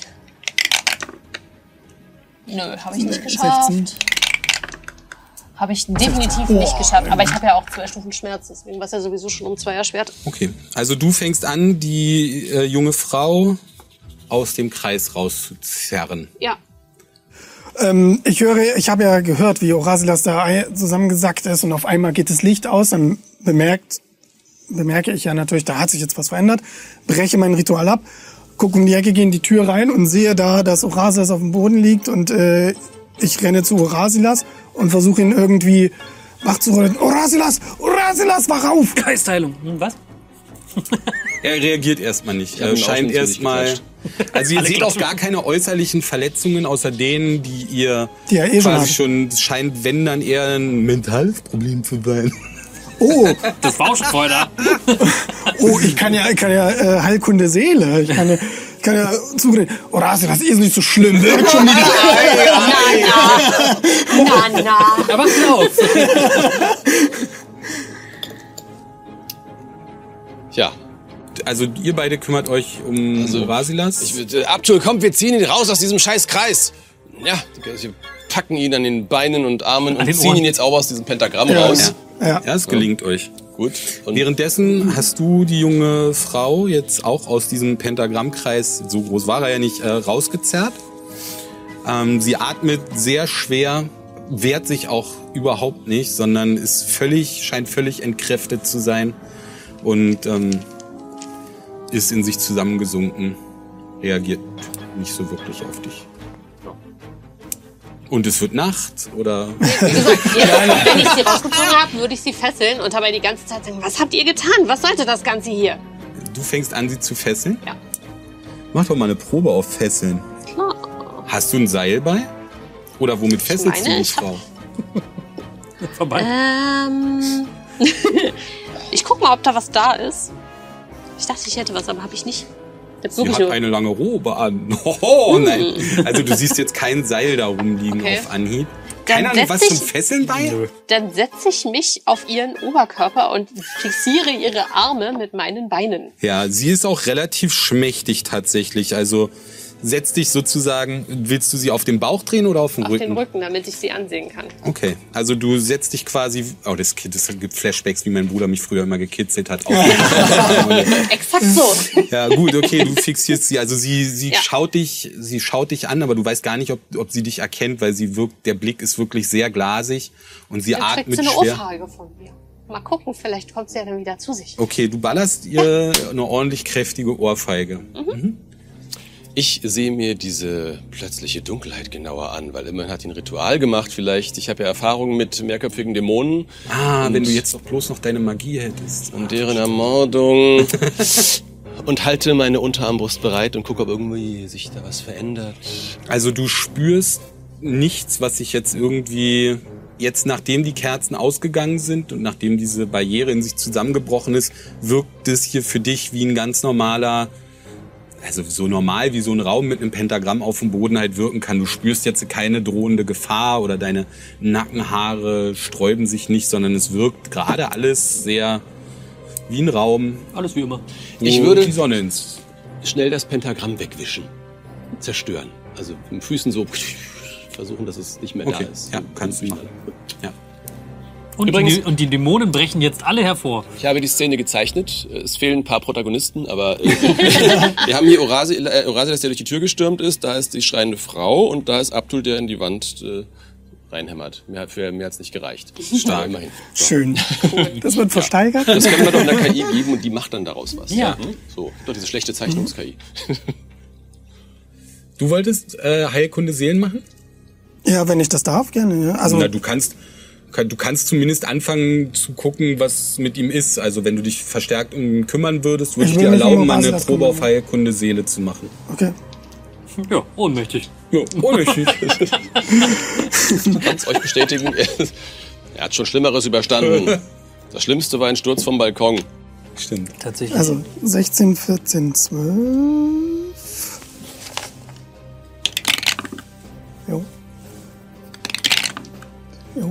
Nö, habe ich nicht geschafft. sechzehn. Habe ich definitiv nicht geschafft. Aber ich habe ja auch zwei Stufen Schmerz, deswegen war es ja sowieso schon um zwei erschwert. Okay, also du fängst an, die äh, junge Frau aus dem Kreis rauszuzerren. Ja. Ähm, ich höre, ich habe ja gehört, wie Orasilas da ein- zusammengesackt ist und auf einmal geht das Licht aus. Dann bemerkt, bemerke ich ja natürlich, da hat sich jetzt was verändert. Breche mein Ritual ab, gucke um die Ecke, gehe in die Tür rein und sehe da, dass Orasilas auf dem Boden liegt und äh, ich renne zu Orasilas und versuche ihn irgendwie wach zu holen. Orasilas, Orasilas, wach auf! Geistheilung. Hm, was? Er reagiert erstmal nicht. hab Er ihn scheint auch schon erstmal. ziemlich Also ihr Alle seht auch klatschen. gar keine äußerlichen Verletzungen außer denen, die ihr Die er eh schon quasi hat. schon, es scheint, wenn dann eher ein mentales Problem zu sein. Oh, Das war auch schon vorher da. oh, ich kann ja, ich kann ja äh, Heilkunde Seele. Ich kann ja, ich kann ja zugehen. Orasilas ist nicht so schlimm. Wirkt schon wieder. Na, na. Aber auf. also ihr beide kümmert euch um Also, Orasilas. Ich würde, Abtul, kommt, wir ziehen ihn raus aus diesem scheiß Kreis. Ja, wir packen ihn an den Beinen und Armen und ziehen ihn jetzt auch aus diesem Pentagramm Ja, raus. ja. Ja. Ja, es gelingt euch. Gut. Und Währenddessen hast du die junge Frau jetzt auch aus diesem Pentagrammkreis, so groß war er ja nicht, äh, rausgezerrt. Ähm, sie atmet sehr schwer, wehrt sich auch überhaupt nicht, sondern ist völlig, scheint völlig entkräftet zu sein und ähm, ist in sich zusammengesunken, reagiert nicht so wirklich auf dich. Und es wird Nacht, oder? Wie gesagt, jetzt, wenn ich sie rausgezogen habe, würde ich sie fesseln und dabei die ganze Zeit sagen, was habt ihr getan? Was sollte das Ganze hier? Du fängst an, sie zu fesseln? Ja. Mach doch mal eine Probe auf Fesseln. Klar. Hast du ein Seil bei? Oder womit fesselst meine, du die ich hab- Frau? Vorbei. Ähm, ich guck mal, ob da was da ist. Ich dachte, ich hätte was, aber habe ich nicht. Jetzt Sie suche ich hat nur. eine lange Robe an. Oh, nein. Also du siehst jetzt kein Seil da rumliegen Okay. auf Anhieb. Dann Keine Ahnung, was setz zum ich- Fesseln bei? Dann setze ich mich auf ihren Oberkörper und fixiere ihre Arme mit meinen Beinen. Ja, sie ist auch relativ schmächtig tatsächlich. Also setz dich sozusagen, willst du sie auf den Bauch drehen oder auf den Auf Rücken? den Rücken, damit ich sie ansehen kann. Okay, also du setzt dich quasi, oh, das, das gibt Flashbacks, wie mein Bruder mich früher immer gekitzelt hat. Exakt so. Ja, gut, okay, du fixierst sie. Also sie, sie Ja. schaut dich, sie schaut dich an, aber du weißt gar nicht, ob, ob sie dich erkennt, weil sie wirkt, der Blick ist wirklich sehr glasig und sie Dann kriegt atmet sie eine schwer. Ohrfeige von mir. Mal gucken, vielleicht kommt sie ja dann wieder zu sich. Okay, du ballerst ihr eine ordentlich kräftige Ohrfeige. ich sehe mir diese plötzliche Dunkelheit genauer an, weil immerhin hat ihn ein Ritual gemacht vielleicht. Ich habe ja Erfahrung mit mehrköpfigen Dämonen. Ah, Und- wenn du jetzt doch bloß noch deine Magie hättest. Und deren Ermordung. Und halte meine Unterarmbrust bereit und gucke, ob irgendwie sich da was verändert. Also du spürst nichts, was sich jetzt irgendwie, jetzt nachdem die Kerzen ausgegangen sind und nachdem diese Barriere in sich zusammengebrochen ist, wirkt es hier für dich wie ein ganz normaler, also so normal wie so ein Raum mit einem Pentagramm auf dem Boden halt wirken kann. Du spürst jetzt keine drohende Gefahr oder deine Nackenhaare sträuben sich nicht, sondern es wirkt gerade alles sehr wie ein Raum, Alles wie immer. wo Ich würde- die Sonne ins... Schnell das Pentagramm wegwischen. Zerstören. Also mit den Füßen so versuchen, dass es nicht mehr Okay, da ist. ja, kannst du machen. Ja. Und, Übrigens- die, und die Dämonen brechen jetzt alle hervor. Ich habe die Szene gezeichnet. Es fehlen ein paar Protagonisten, aber äh, wir haben hier Orasil, äh, Orasilas, der durch die Tür gestürmt ist. Da ist die schreiende Frau und da ist Abdul, der in die Wand äh, reinhämmert. Mir, für mir hat's nicht gereicht. Stark. Immerhin. So. Schön. Das wird versteigert. Das können wir doch einer K I geben und die macht dann daraus was. Ja. Hm? So, doch diese schlechte Zeichnungs-K I. Du wolltest äh, Heilkunde Seelen machen? Ja, wenn ich das darf, gerne. Ja. Also Na, du kannst, kann- du kannst zumindest anfangen zu gucken, was mit ihm ist. Also wenn du dich verstärkt um ihn kümmern würdest, würde Ich ich, will dir mich um erlauben, mal eine Orasilas Probe kümmern. auf Heilkunde Seele zu machen. okay. Ja, ohnmächtig. Ja, ohne Schicht. Ich kann's euch bestätigen. Er hat schon Schlimmeres überstanden. Das Schlimmste war ein Sturz vom Balkon. Stimmt. Tatsächlich. Also sechzehn, vierzehn, zwölf. Jo. Jo.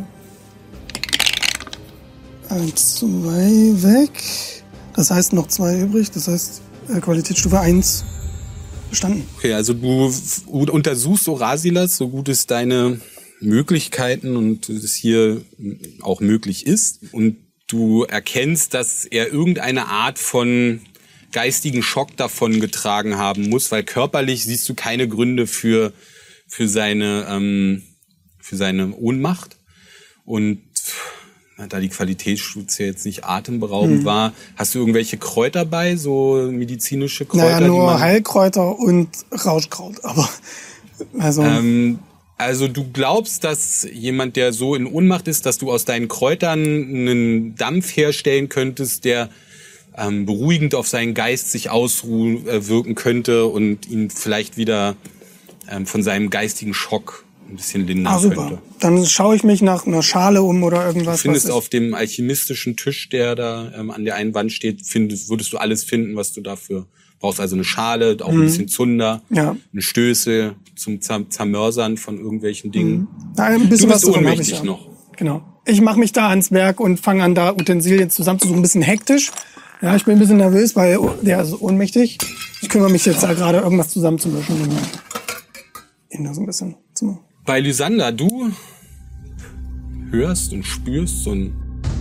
Eins, zwei weg. Das heißt noch zwei übrig. Das heißt äh, Qualitätsstufe eins bestanden. Okay, also du f- untersuchst Orasilas, so gut es deine Möglichkeiten und es hier auch möglich ist. Und du erkennst, dass er irgendeine Art von geistigen Schock davon getragen haben muss, weil körperlich siehst du keine Gründe für, für seine, ähm, für seine Ohnmacht. Und na, da die Qualitätsstufe jetzt nicht atemberaubend Hm. war, hast du irgendwelche Kräuter bei, so medizinische Kräuter? Naja, die nur man Heilkräuter und Rauschkraut. Aber also Ähm, also du glaubst, dass jemand, der so in Ohnmacht ist, dass du aus deinen Kräutern einen Dampf herstellen könntest, der ähm, beruhigend auf seinen Geist sich auswirken äh, könnte und ihn vielleicht wieder ähm, von seinem geistigen Schock ein bisschen lindern ah, super. könnte. Dann schaue ich mich nach einer Schale um oder irgendwas. Du findest was ich- auf dem alchemistischen Tisch, der da ähm, an der einen Wand steht, findest, würdest du alles finden, was du dafür brauchst. Also eine Schale, auch ein bisschen Zunder, Ja. eine Stößel zum Zer- Zermörsern von irgendwelchen Dingen. Na, ein bisschen Du was bist davon habe ohnmächtig ich ja. noch. Genau. Ich mache mich da ans Werk und fange an, da Utensilien zusammenzusuchen. Ein bisschen hektisch, Ja, ich bin ein bisschen nervös, weil der ist ohnmächtig. Ich kümmere mich jetzt da gerade, irgendwas zusammenzumischen. Und ihn da so ein bisschen zu machen. Bei Lysander, du hörst und spürst so ein...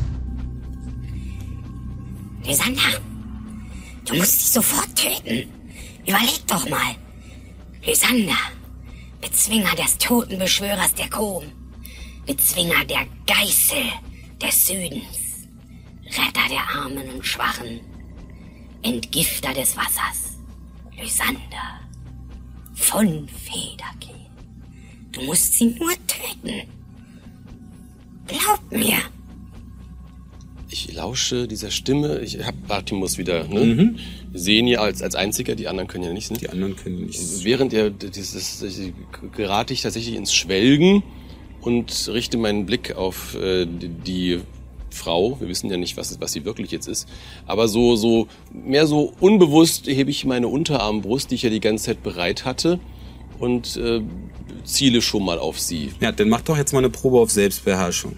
Lysander, du musst sie sofort töten. Überleg doch mal. Lysander, Bezwinger des Totenbeschwörers der Krom. Bezwinger der Geißel des Südens. Retter der Armen und Schwachen. Entgifter des Wassers. Lysander von Federkiel. Du musst sie nur töten. Glaub mir. Ich lausche dieser Stimme. Ich hab Bartimus wieder. Ne? Mhm. Wir sehen ihn als, als Einziger. Die anderen können ja nicht. Ne? Die anderen können nicht. Und während er dieses gerate ich tatsächlich ins Schwelgen und richte meinen Blick auf äh, die, die Frau. Wir wissen ja nicht, was, was sie wirklich jetzt ist. Aber so, so, mehr so unbewusst hebe ich meine Unterarmbrust, die ich ja die ganze Zeit bereit hatte, und äh, ziele schon mal auf sie. Ja, dann mach doch jetzt mal eine Probe auf Selbstbeherrschung.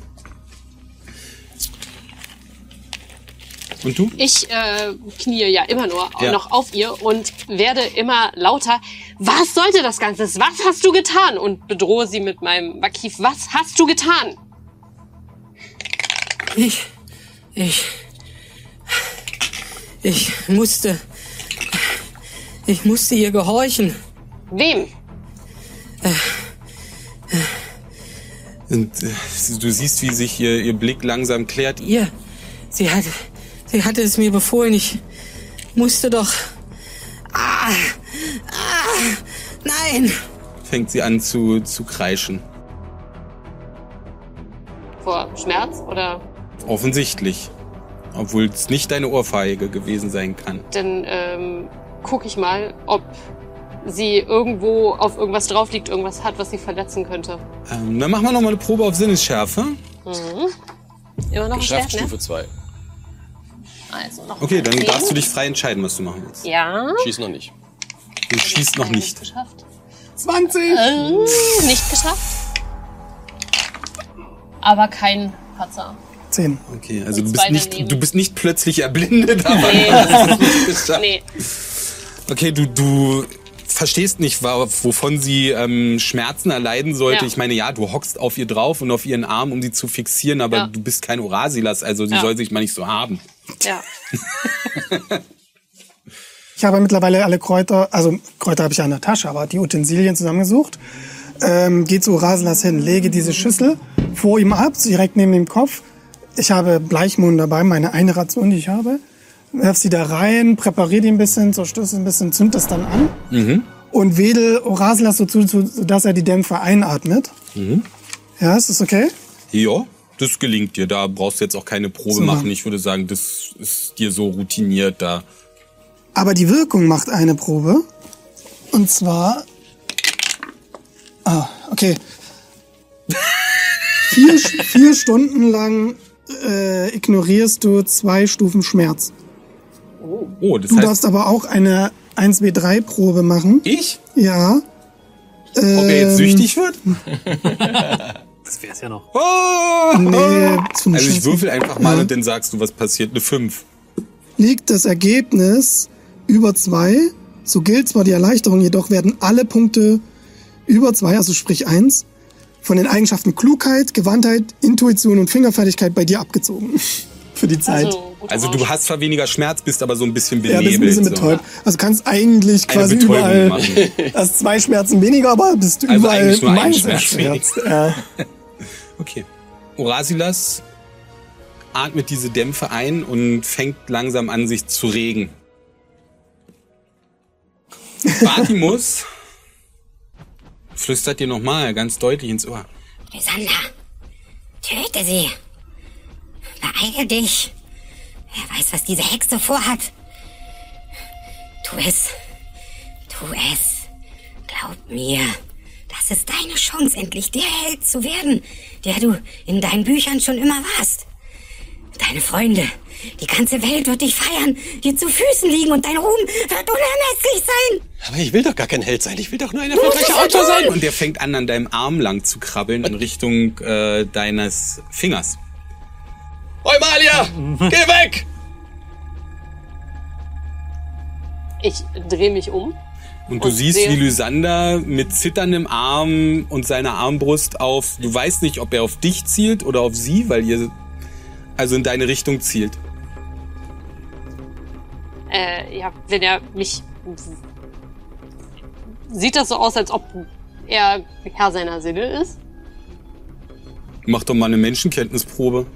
Und du? Ich äh, knie ja immer nur Ja. noch auf ihr und werde immer lauter. Was sollte das Ganze? Was hast du getan? Und bedrohe sie mit meinem Vakif. Was hast du getan? Ich, ich, ich musste, ich musste ihr gehorchen. Wem? Und äh, du siehst, wie sich ihr, ihr Blick langsam klärt. Ihr, sie hatte, sie hatte es mir befohlen. Ich musste doch. Ah, ah, nein. Fängt sie an zu, zu kreischen. Vor Schmerz oder? Offensichtlich. Obwohl es nicht deine Ohrfeige gewesen sein kann. Dann ähm, gucke ich mal, ob sie irgendwo auf irgendwas drauf liegt, irgendwas hat, was sie verletzen könnte. Ähm, dann machen wir noch mal eine Probe auf Sinnesschärfe. Mhm. Immer noch Geschafft, schwer, ne? Stufe zwei. Also noch Okay, dann zehn. darfst du dich frei entscheiden, was du machen willst. Ja. Schieß noch nicht. Du schießt noch nicht. Geschafft. zwanzig! Äh, nicht geschafft. Aber kein Patzer. zehn. Okay, also du Und bist, zwei nicht, daneben. du bist nicht plötzlich erblindet, aber Nee. hast es nicht geschafft. Nee. Okay, du, du verstehst nicht, wa- wovon sie ähm, Schmerzen erleiden sollte. Ja. Ich meine, ja, du hockst auf ihr drauf und auf ihren Arm, um sie zu fixieren, aber Ja. du bist kein Orasilas, also sie Ja. soll sich mal nicht so haben. Ja. Ich habe mittlerweile alle Kräuter, also Kräuter habe ich ja in der Tasche, aber die Utensilien zusammengesucht. Ähm, geh zu Orasilas hin, lege diese Schüssel vor ihm ab, direkt neben dem Kopf. Ich habe Bleichmohn dabei, meine eine Ration, die ich habe. Werf sie da rein, präpariere die ein bisschen, zerstöße ein bisschen, zünd das dann an. Mhm. Und wedel Orasilas so zu, zu, sodass er die Dämpfe einatmet. Mhm. Ja, ist das okay? Ja, das gelingt dir. Da brauchst du jetzt auch keine Probe Super. machen. Ich würde sagen, das ist dir so routiniert da. Aber die Wirkung macht eine Probe. Und zwar... Ah, okay. vier, vier Stunden lang äh, ignorierst du zwei Stufen Schmerz. Oh, das Du heißt, darfst aber auch eine eins W drei Probe machen. ich? Ja. Ob er jetzt Ähm, süchtig wird? Das wär's ja noch. Oh! Nee, zum Also ich Scheiß. würfel einfach mal Ja. und dann sagst du, was passiert. Eine fünf. Liegt das Ergebnis über zwei, so gilt zwar die Erleichterung, jedoch werden alle Punkte über zwei, also sprich eins, von den Eigenschaften Klugheit, Gewandtheit, Intuition und Fingerfertigkeit bei dir abgezogen. Für die Zeit. Also, gut Also du hast zwar weniger Schmerz, bist aber so ein bisschen ja, benebelt. bist ein bisschen so. betäubt. Also kannst eigentlich Eine quasi Betäubung überall, machen. hast zwei Schmerzen weniger, aber bist du Also überall eigentlich nur ein meins Schmerz verschmerzt. Ja. Okay. Orasilas atmet diese Dämpfe ein und fängt langsam an, sich zu regen. Bartimus flüstert dir nochmal ganz deutlich ins Ohr. Lysander, töte sie. Beeile dich. Wer weiß, was diese Hexe vorhat. Tu es. Tu es. Glaub mir. Das ist deine Chance, endlich der Held zu werden, der du in deinen Büchern schon immer warst. Deine Freunde, die ganze Welt wird dich feiern, dir zu Füßen liegen und dein Ruhm wird unermesslich sein. Aber ich will doch gar kein Held sein. Ich will doch nur ein erfolgreicher Autor sein. Und der fängt an, an deinem Arm lang zu krabbeln in Richtung äh, deines Fingers. Eumalia, geh weg! Ich drehe mich um. Und du Und siehst, sehe- wie Lysander mit zitterndem Arm und seiner Armbrust auf, du weißt nicht, ob er auf dich zielt oder auf sie, weil ihr also in deine Richtung zielt. Äh, ja, wenn er mich... Sieht das so aus, als ob er Herr seiner Sinne ist? Mach doch mal eine Menschenkenntnisprobe.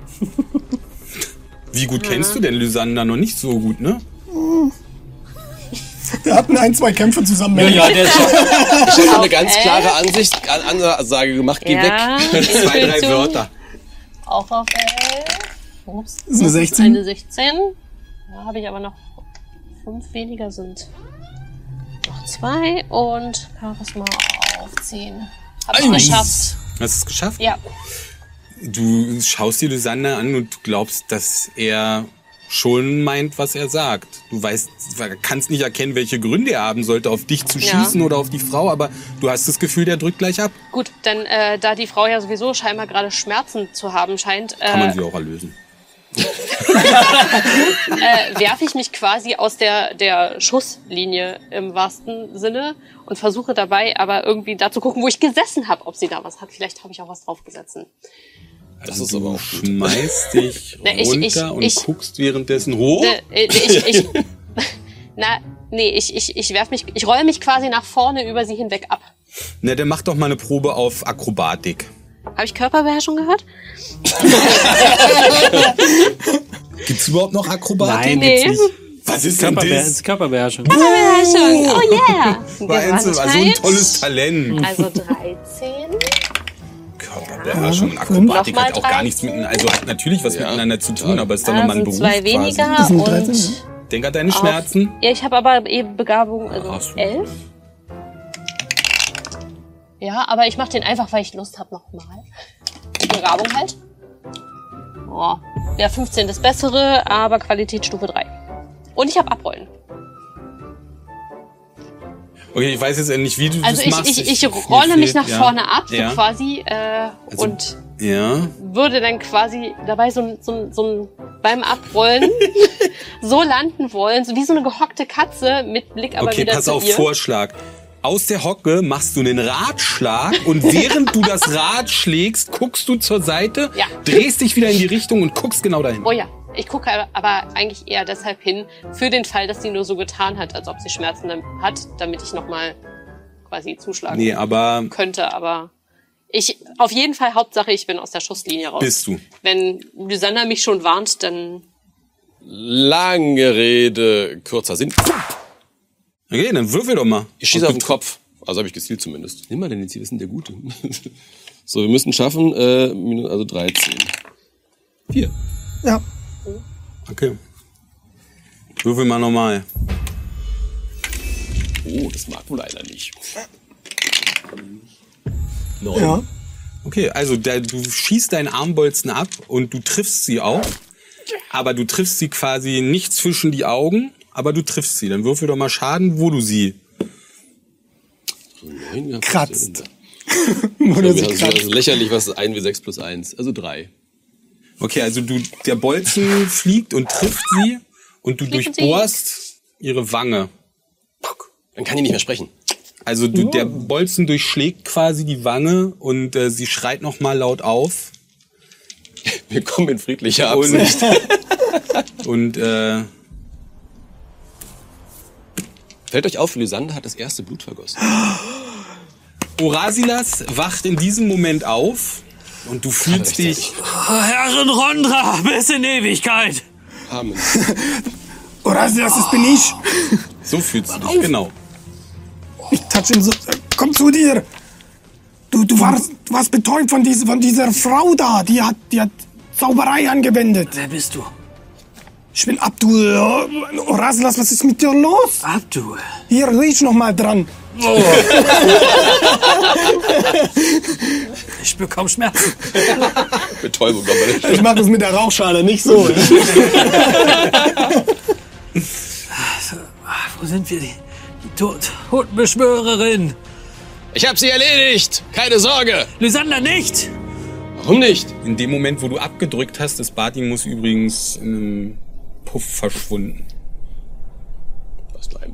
Wie gut kennst du denn Lysander? Noch nicht so gut, ne? Wir hatten ein, zwei Kämpfe zusammen. Ja, ja, der ist schon. Ich habe eine ganz elf. klare Ansicht, An Ansage gemacht, geh weg. Zwei, drei Intuition. Wörter. Auch auf elf. Ups. Das ist eine sechzehn. Eine sechzehn. Da habe ich aber noch fünf weniger, sind noch zwei. Und Charisma auf zehn. Hab ich Eins. geschafft. Hast du es geschafft? Ja. Du schaust dir Lysander an und du glaubst, dass er schon meint, was er sagt. Du weißt, kannst nicht erkennen, welche Gründe er haben sollte, auf dich zu Ja. schießen oder auf die Frau, aber du hast das Gefühl, der drückt gleich ab. Gut, denn äh, da die Frau ja sowieso scheinbar gerade Schmerzen zu haben scheint, Kann man äh, sie auch erlösen. äh, werfe ich mich quasi aus der, der Schusslinie im wahrsten Sinne und versuche dabei aber irgendwie da zu gucken, wo ich gesessen habe, ob sie da was hat. Vielleicht habe ich auch was draufgesetzt. Das Also ist du aber auch gut. schmeißt dich Na, ich- runter ich- und ich- guckst währenddessen hoch. Ne, äh, ich, ich, na, nee, ich, ich, ich werf mich, ich roll mich quasi nach vorne über sie hinweg ab. Na, dann mach doch mal eine Probe auf Akrobatik. Habe ich Körperbeherrschung gehört? Gibt's überhaupt noch Akrobatik? Nein, Nee. gibt's nicht. Was ist denn Körperbeher das? Körperbeherrschung. Körperbeherrschung, oh yeah! Meinst du, war so ein Gewandtheit. tolles Talent. Also dreizehn. Körperbeherrschung und Akrobatik Nochmal hat auch gar dreizehn. nichts miteinander, also hat natürlich was Ja, miteinander zu tun, total. aber ist dann Ah, nochmal ein sind Beruf zwei weniger quasi. sind und dreizehn. Denk an deine auf- Schmerzen. Ja, ich habe aber eben Begabung, also Ach so. elf. Ja, aber ich mache den einfach, weil ich Lust habe nochmal. Begabung halt. Oh. Ja, fünfzehn das Bessere, aber Qualitätsstufe drei. Und ich habe Abrollen. Okay, ich weiß jetzt nicht, wie du Also das ich, machst. ich, ich mir rolle mich fehlt- nach ja. vorne ab, so Ja. quasi, äh, Also- und Ja. würde dann quasi dabei so, ein- so, ein- so ein, beim Abrollen so landen wollen, so wie so eine gehockte Katze mit Blick aber Okay, wieder pass zu auf, ihr. Vorschlag. Aus der Hocke machst du einen Ratschlag und während du das Rad schlägst, guckst du zur Seite, Ja. drehst dich wieder in die Richtung und guckst genau dahin. Oh ja, ich gucke aber eigentlich eher deshalb hin, für den Fall, dass sie nur so getan hat, als ob sie Schmerzen hat, damit ich nochmal quasi zuschlagen Nee, aber könnte. Aber ich, auf jeden Fall, Hauptsache, ich bin aus der Schusslinie raus. bist du. Wenn Lysander mich schon warnt, dann... Lange Rede, kurzer Sinn. Okay, dann würfel doch mal. Ich schieße auf den Kopf. Also habe ich gezielt zumindest. Nimm mal den Ziel, das sind der Gute. So, wir müssen schaffen, äh, minus- also dreizehn. Vier. Ja. Okay. Würfel mal normal. Oh, das mag wohl einer nicht. Neun. Ja. Okay, also der, du schießt deinen Armbolzen ab und du triffst sie auch. Aber du triffst sie quasi nicht zwischen die Augen, aber du triffst sie. Dann würfel doch mal Schaden, wo du sie. Neun, wie Kratzt. Wo Oder das sie ist kratzt. also lächerlich, was ist ein W sechs plus eins? Also drei. Okay, also du, der Bolzen fliegt und trifft sie und du Fliegen sie. durchbohrst ihre Wange. Dann kann ich nicht mehr sprechen. Also du, der Bolzen durchschlägt quasi die Wange und äh, sie schreit noch mal laut auf. Wir kommen in friedlicher Und, Absicht. und äh, Fällt euch auf, Lysander hat das erste Blut vergossen. Orasilas wacht in diesem Moment auf und du fühlst dich... Herrin Rondra, bis in Ewigkeit. Amen. Orasilas, das bin ich. So fühlst du dich, genau. Ich touch ihn so. äh, Komm zu dir. Du, du warst, du warst betäubt von, diese, von dieser Frau da. Die hat, die hat Zauberei angewendet. Wer bist du? Ich bin Abdul. Orasilas, was ist mit dir los? Abdul. Hier, riech noch mal dran. Ich bekomme Schmerzen. Betäubung, aber Ich mach das mit der Rauchschale, nicht so. Wo sind wir? Die, die Tod Todbeschwörerin. ich hab sie erledigt! Keine Sorge! Lysander nicht! Warum nicht? In dem Moment, wo du abgedrückt hast, ist Bartimus übrigens in einem Puff verschwunden. Was nur ein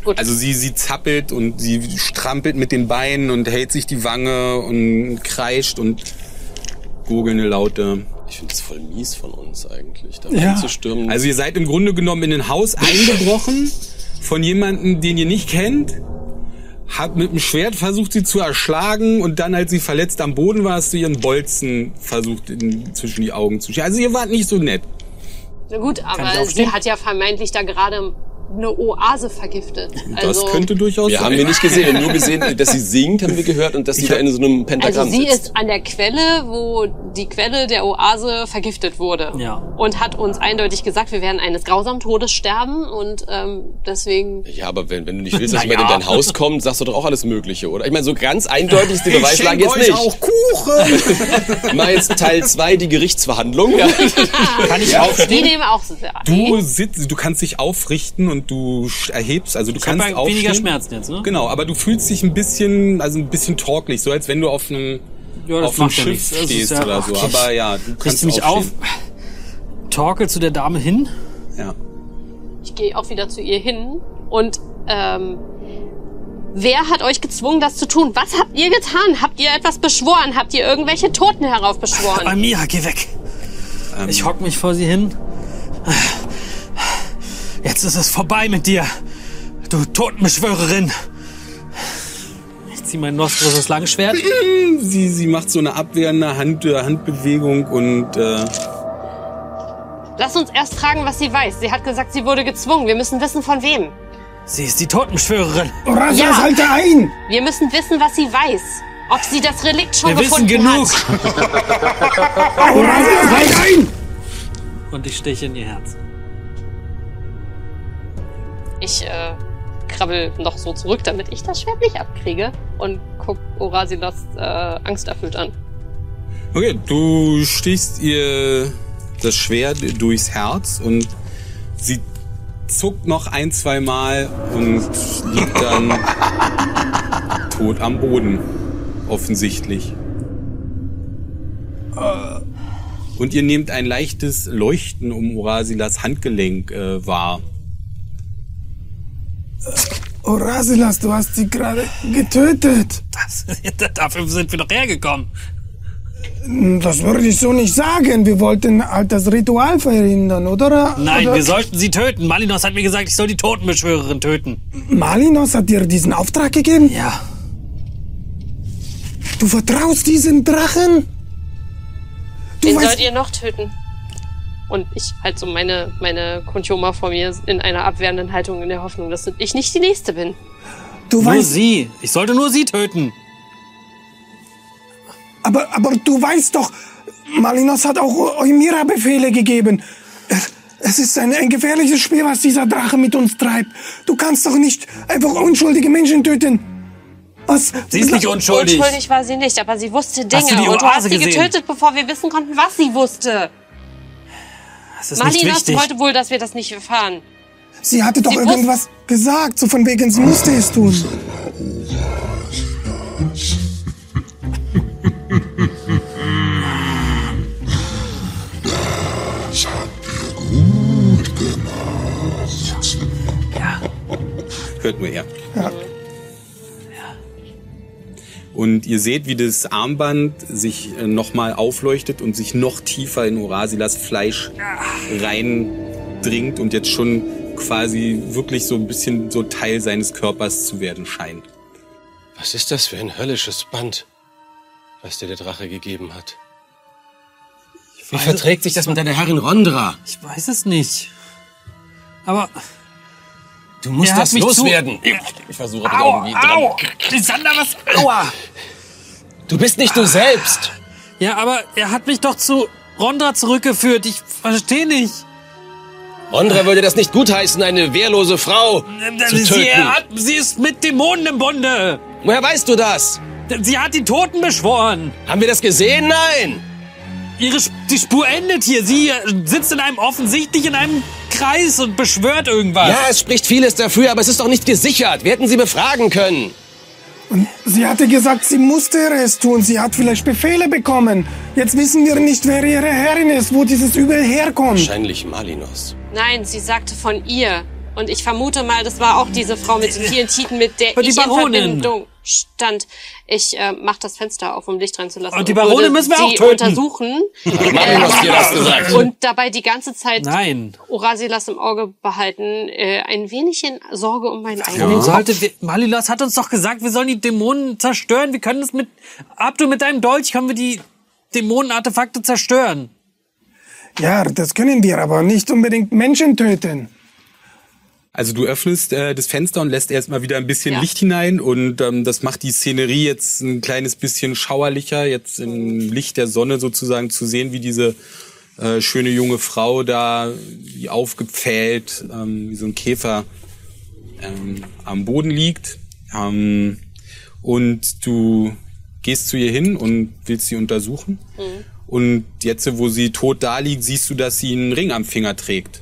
Gut. Also sie, sie zappelt und sie strampelt mit den Beinen und hält sich die Wange und kreischt und gurgelnde Laute. Ich finde es voll mies von uns eigentlich, da Ja. reinzustürmen. Also ihr seid im Grunde genommen in ein Haus eingebrochen von jemandem, den ihr nicht kennt. Habt mit dem Schwert versucht, sie zu erschlagen und dann, als sie verletzt am Boden war, hast du ihren Bolzen versucht, in, zwischen die Augen zu schieben. Also ihr wart nicht so nett. Na gut, ich aber aufstehen? sie hat ja vermeintlich da gerade eine Oase vergiftet. Das Also, könnte durchaus wir sein. haben wir nicht gesehen, wir haben nur gesehen, dass sie singt, haben wir gehört, und dass sie da in so einem Pentagramm also sie sitzt. ist an der Quelle, wo die Quelle der Oase vergiftet wurde. Ja. Und hat uns eindeutig gesagt, wir werden eines grausamen Todes sterben und ähm, deswegen... Ja, aber wenn, wenn du nicht willst, dass Na jemand ja. in dein Haus kommt, sagst du doch auch alles Mögliche, oder? Ich meine, so ganz eindeutig ist die Ich Beweislage schenke jetzt euch nicht. auch Kuchen! Mal jetzt Teil zwei, die Gerichtsverhandlung. Ja. Kann ich Die aufstehen? nehmen auch sehr. Du sitzt, du kannst dich aufrichten und du sch- erhebst, also du Ich habe kannst aufstehen. weniger Schmerzen jetzt, ne? Genau, aber du fühlst dich ein bisschen, also ein bisschen torkelig, so als wenn du auf einem, Ja, das auf einem macht ja Schiff nichts. Das ist stehst ja- oder so. ach, Aber ja, du kannst Richte mich auf, aufstehen. torkel zu der Dame hin. Ja. Ich gehe auch wieder zu ihr hin und ähm, wer hat euch gezwungen, das zu tun? Was habt ihr getan? Habt ihr etwas beschworen? Habt ihr irgendwelche Toten heraufbeschworen? Amira, geh weg. Ähm, Ich hock mich vor sie hin. Jetzt ist es vorbei mit dir, du Totenbeschwörerin. Ich zieh mein nostroses Langschwert. Sie, sie macht so eine abwehrende Hand, äh, Handbewegung und äh, Lass uns erst fragen, was sie weiß. Sie hat gesagt, sie wurde gezwungen. Wir müssen wissen, von wem. Sie ist die Totenbeschwörerin. Orasilas, Ja. halte ein! Wir müssen wissen, was sie weiß. Ob sie das Relikt schon Wir wissen gefunden genug. hat. Orasilas, halte ein! Und ich steche in ihr Herz. Ich äh, krabbel noch so zurück, damit ich das Schwert nicht abkriege. Und guck Orasilas äh, angsterfüllt an. okay, du stichst ihr das Schwert durchs Herz und sie zuckt noch ein, zwei Mal und liegt dann tot am Boden, offensichtlich. Und ihr nehmt ein leichtes Leuchten um Orasilas Handgelenk äh, wahr. Orasilas, du hast sie gerade getötet. Das, dafür sind wir doch hergekommen. Das würde ich so nicht sagen. Wir wollten halt das Ritual verhindern, oder? Nein, oder? wir sollten sie töten. Malinos hat mir gesagt, ich soll die Totenbeschwörerin töten. Malinos hat dir diesen Auftrag gegeben? Ja. Du vertraust diesem Drachen? Du Wen weißt, sollt ihr noch töten? Und ich halt so meine, meine Konchoma vor mir in einer abwehrenden Haltung in der Hoffnung, dass ich nicht die Nächste bin. du Nur weißt, sie. Ich sollte nur sie töten. aber, aber du weißt doch, Malinos hat auch Eumira Befehle gegeben. Es- Es ist ein, ein gefährliches Spiel, was dieser Drache mit uns treibt. Du kannst doch nicht einfach unschuldige Menschen töten. Was? Sie ist nicht unschuldig. Unschuldig war sie nicht, aber sie wusste Dinge. Hast du die und du hast Oase sie gesehen? getötet, bevor wir wissen konnten, was sie wusste. Das ist nicht Malinos wichtig. wollte wohl, dass wir das nicht erfahren. Sie hatte doch Sie irgendwas gesagt, so von wegen, sie musste es tun. Hört nur er. Und ihr seht, wie das Armband sich äh, nochmal aufleuchtet und sich noch tiefer in Orasilas Fleisch reindringt und jetzt schon quasi wirklich so ein bisschen so Teil seines Körpers zu werden scheint. Was ist das für ein höllisches Band, was dir der Drache gegeben hat? Wie verträgt sich das mit deiner Herrin Rondra? Ich weiß es nicht. Aber... Du musst Er hat das mich loswerden. zu- Ich, ich versuche das Au, irgendwie au! dran. Sander, was? Aua! Du bist nicht du selbst. Ja, aber er hat mich doch zu Rondra zurückgeführt. Ich verstehe nicht. Rondra würde das nicht gutheißen, eine wehrlose Frau zu Sie, töten. hat, sie ist mit Dämonen im Bunde. Woher weißt du das? Sie hat die Toten beschworen. Haben wir das gesehen? Nein. Ihre Sp- die Spur endet hier. Sie äh, sitzt in einem offensichtlich in einem Kreis und beschwört irgendwas. Ja, es spricht vieles dafür, aber es ist doch nicht gesichert. Wir hätten sie befragen können. Sie hatte gesagt, sie musste es tun. Sie hat vielleicht Befehle bekommen. Jetzt wissen wir nicht, wer ihre Herrin ist, wo dieses Übel herkommt. Wahrscheinlich Malinos. Nein, sie sagte von ihr. Und ich vermute mal, das war auch diese Frau mit den vielen Titen, mit der Und die ich in Baronin. Verbindung stand. Ich äh, mach das Fenster auf, um Licht reinzulassen. Und die Baronin würde müssen wir auch sie töten. untersuchen. Marinus dir das gesagt. Und dabei die ganze Zeit Nein. Orasilas im Auge behalten. Äh, ein wenig in Sorge um meinen eigenen Warum Kopf. sollte wir, Malilas hat uns doch gesagt, wir sollen die Dämonen zerstören. Wir können das mit, Abdu, mit deinem Dolch können wir die Dämonenartefakte zerstören. Ja, das können wir, aber nicht unbedingt Menschen töten. Also du öffnest äh, das Fenster und lässt erstmal wieder ein bisschen Ja. Licht hinein und ähm, das macht die Szenerie jetzt ein kleines bisschen schauerlicher, jetzt im Licht der Sonne sozusagen zu sehen, wie diese äh, schöne junge Frau da wie aufgepfählt, ähm, wie so ein Käfer ähm, am Boden liegt. Ähm, und du gehst zu ihr hin und willst sie untersuchen. Mhm. Und jetzt, wo sie tot da liegt, siehst du, dass sie einen Ring am Finger trägt.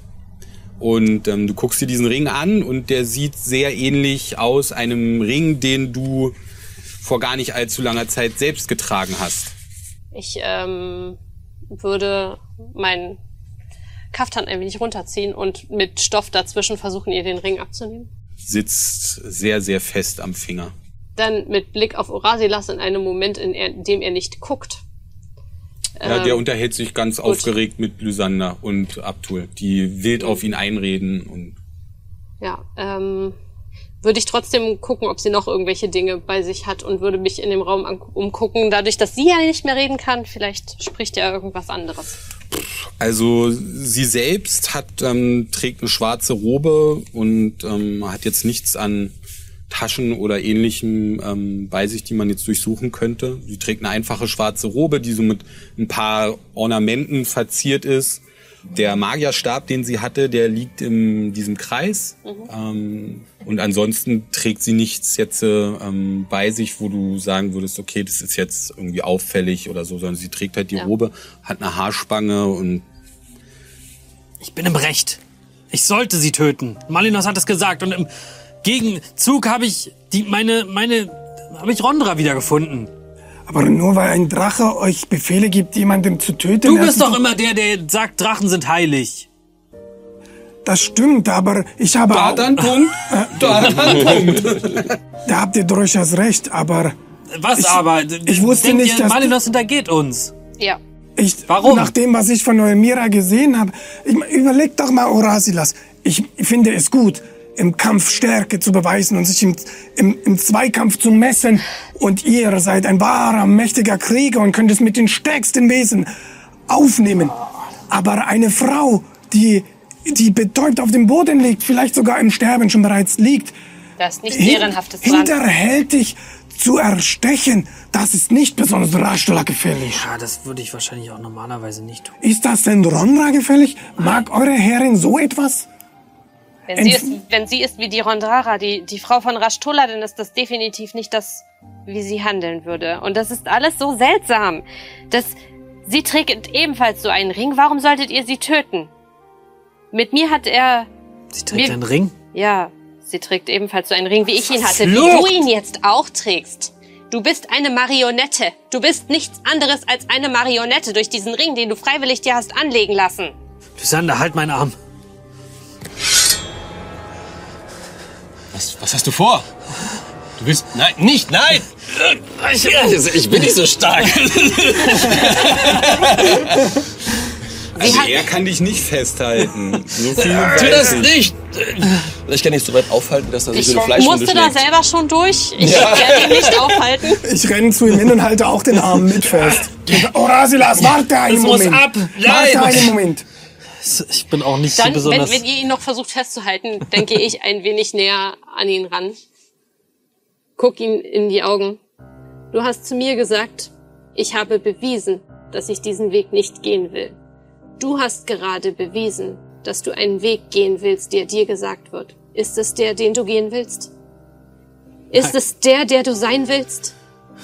Und ähm, du guckst dir diesen Ring an und der sieht sehr ähnlich aus einem Ring, den du vor gar nicht allzu langer Zeit selbst getragen hast. Ich ähm, würde meinen Kaftan ein wenig runterziehen und mit Stoff dazwischen versuchen, ihr den Ring abzunehmen. Sitzt sehr, sehr fest am Finger. Dann mit Blick auf Orasilas in einem Moment, in er, dem er nicht guckt. Ja, Ähm, der unterhält sich ganz gut. aufgeregt mit Lysander und Abtul, die wild auf ihn einreden. Und Ja, ähm, würde ich trotzdem gucken, ob sie noch irgendwelche Dinge bei sich hat und würde mich in dem Raum an- umgucken. Dadurch, dass sie ja nicht mehr reden kann, vielleicht spricht ja irgendwas anderes. Also sie selbst hat ähm, trägt eine schwarze Robe und ähm, hat jetzt nichts an Taschen oder Ähnlichem ähm, bei sich, die man jetzt durchsuchen könnte. Sie trägt eine einfache schwarze Robe, die so mit ein paar Ornamenten verziert ist. Der Magierstab, den sie hatte, der liegt in diesem Kreis. Mhm. Ähm, und ansonsten trägt sie nichts jetzt ähm, bei sich, wo du sagen würdest, okay, das ist jetzt irgendwie auffällig oder so, sondern sie trägt halt die Ja. Robe, hat eine Haarspange und Ich bin im Recht. Ich sollte sie töten. Malinos hat es gesagt und im Gegenzug habe ich die, meine, meine, habe ich Rondra wiedergefunden. Aber nur weil ein Drache euch Befehle gibt, jemanden zu töten... Du das bist ist doch immer der, der sagt, Drachen sind heilig. Das stimmt, aber ich habe da auch... hat er einen Punkt, da hat er einen Punkt. Da habt ihr durchaus recht, aber... Was Ich- aber? ich wusste Denkt nicht, ihr, dass- Malinos hintergeht uns. Ja. Ich, Warum? Nach dem, was ich von Neumira gesehen habe, ich, überlegt doch mal, Orasilas. Ich finde es gut, im Kampf Stärke zu beweisen und sich im, im, im Zweikampf zu messen. Und ihr seid ein wahrer, mächtiger Krieger und könnt es mit den stärksten Wesen aufnehmen. Aber eine Frau, die, die betäubt auf dem Boden liegt, vielleicht sogar im Sterben schon bereits liegt, Das ist nichts hin- Ehrenhaftes dran. hinterhältig zu erstechen, das ist nicht besonders Raschler gefällig. Ja, das würde ich wahrscheinlich auch normalerweise nicht tun. Ist das denn Rondra gefällig? Mag eure Herrin so etwas? Wenn sie, ist, wenn sie ist wie die Rondrara, die, die Frau von Rashtola, dann ist das definitiv nicht das, wie sie handeln würde. Und das ist alles so seltsam. Das, sie trägt ebenfalls so einen Ring. Warum solltet ihr sie töten? Mit mir hat er... Sie trägt Wir- einen Ring? Ja, sie trägt ebenfalls so einen Ring, wie ich ihn hatte. Wie Verflucht! du ihn jetzt auch trägst. Du bist eine Marionette. Du bist nichts anderes als eine Marionette durch diesen Ring, den du freiwillig dir hast anlegen lassen. Lysander, halt meinen Arm. Was, was hast du vor? Du willst... Nein, nicht, nein! Ich, ich bin nicht so stark. Also er kann dich nicht festhalten. So viel Tu weiß das ich. nicht! Ich kann nicht so weit aufhalten, dass er sich Ich so eine Fleischwunde musste da schlägt. selber schon durch. Ich werde ihn nicht aufhalten. Ich renne zu ihm hin und halte auch den Arm mit fest. Orasilas, warte einen Es muss Moment. ab. Warte Nein. einen Moment. Ich bin auch nicht so Dann, wenn, besonders... wenn ihr ihn noch versucht festzuhalten, dann gehe ich ein wenig näher an ihn ran. Guck ihn in die Augen. Du hast zu mir gesagt, ich habe bewiesen, dass ich diesen Weg nicht gehen will. Du hast gerade bewiesen, dass du einen Weg gehen willst, der dir gesagt wird. Ist es der, den du gehen willst? Ist Nein. es der, der du sein willst?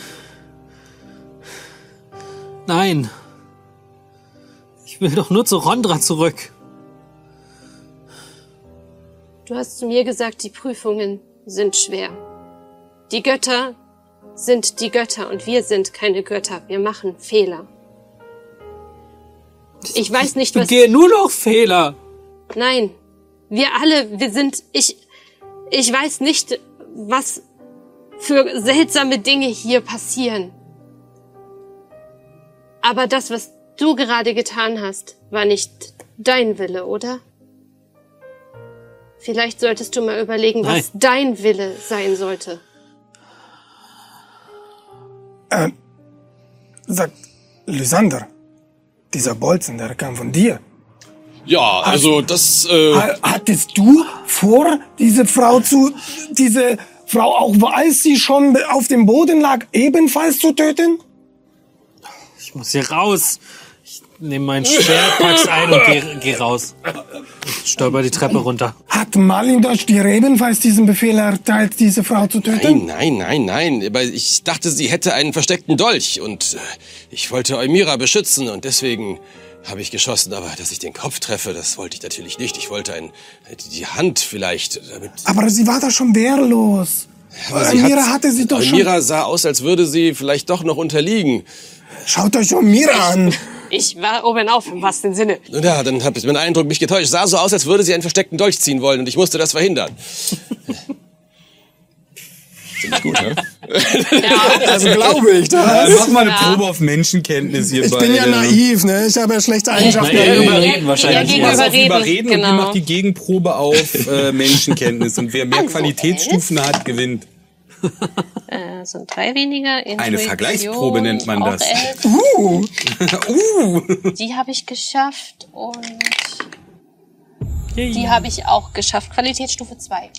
Nein. Ich will doch nur zu Rondra zurück. Du hast zu mir gesagt, die Prüfungen sind schwer. Die Götter sind die Götter und wir sind keine Götter. Wir machen Fehler. Ich weiß nicht, Ich was... begehe nur noch Fehler. Nein, Wir alle, wir sind, ich, ich weiß nicht, was für seltsame Dinge hier passieren. Aber das, was du gerade getan hast, war nicht dein Wille, oder? Vielleicht solltest du mal überlegen, Nein. was dein Wille sein sollte. Äh, sagt Lysander, dieser Bolzen, der kam von dir. Ja, also das... Äh, Ha- Hattest du vor, diese Frau zu, diese Frau, auch als sie schon auf dem Boden lag, ebenfalls zu töten? Ich muss hier raus. Ich nehme mein Schwert, pack's ein und geh, geh raus. Ich stolper die Treppe runter. Hat Malindosh dir ebenfalls diesen Befehl erteilt, diese Frau zu töten? Nein, nein, nein, nein. Aber ich dachte, sie hätte einen versteckten Dolch und äh, ich wollte Eumira beschützen und deswegen habe ich geschossen. Aber dass ich den Kopf treffe, das wollte ich natürlich nicht. Ich wollte ein, die Hand vielleicht. Damit Aber sie war doch schon wehrlos. Aber sie Eumira hat- hatte sie doch schon... Eumira sah aus, als würde sie vielleicht doch noch unterliegen. Schaut euch Eumira an. Ich war oben auf, im wahrsten Sinne. Und ja, dann habe ich meinen Eindruck mich getäuscht. Sah so aus, als würde sie einen versteckten Dolch ziehen wollen und ich musste das verhindern. Ziemlich gut, ne? Das glaube ich. Das. Mach mal eine Probe auf Menschenkenntnis hier Ich bei... bin ja ähm, naiv, ne? Ich habe ja schlechte Eigenschaften. Na, eher Ja, überreden wahrscheinlich. Ja, Pass auf Überreden, Überreden und genau. die macht die Gegenprobe auf äh, Menschenkenntnis. Und wer mehr Qualitätsstufen hat, gewinnt. Äh, sind drei weniger. Intuition, Eine Vergleichsprobe nennt man auch das. elf. Uh, uh. Die habe ich geschafft und die habe ich auch geschafft. Qualitätsstufe zwei.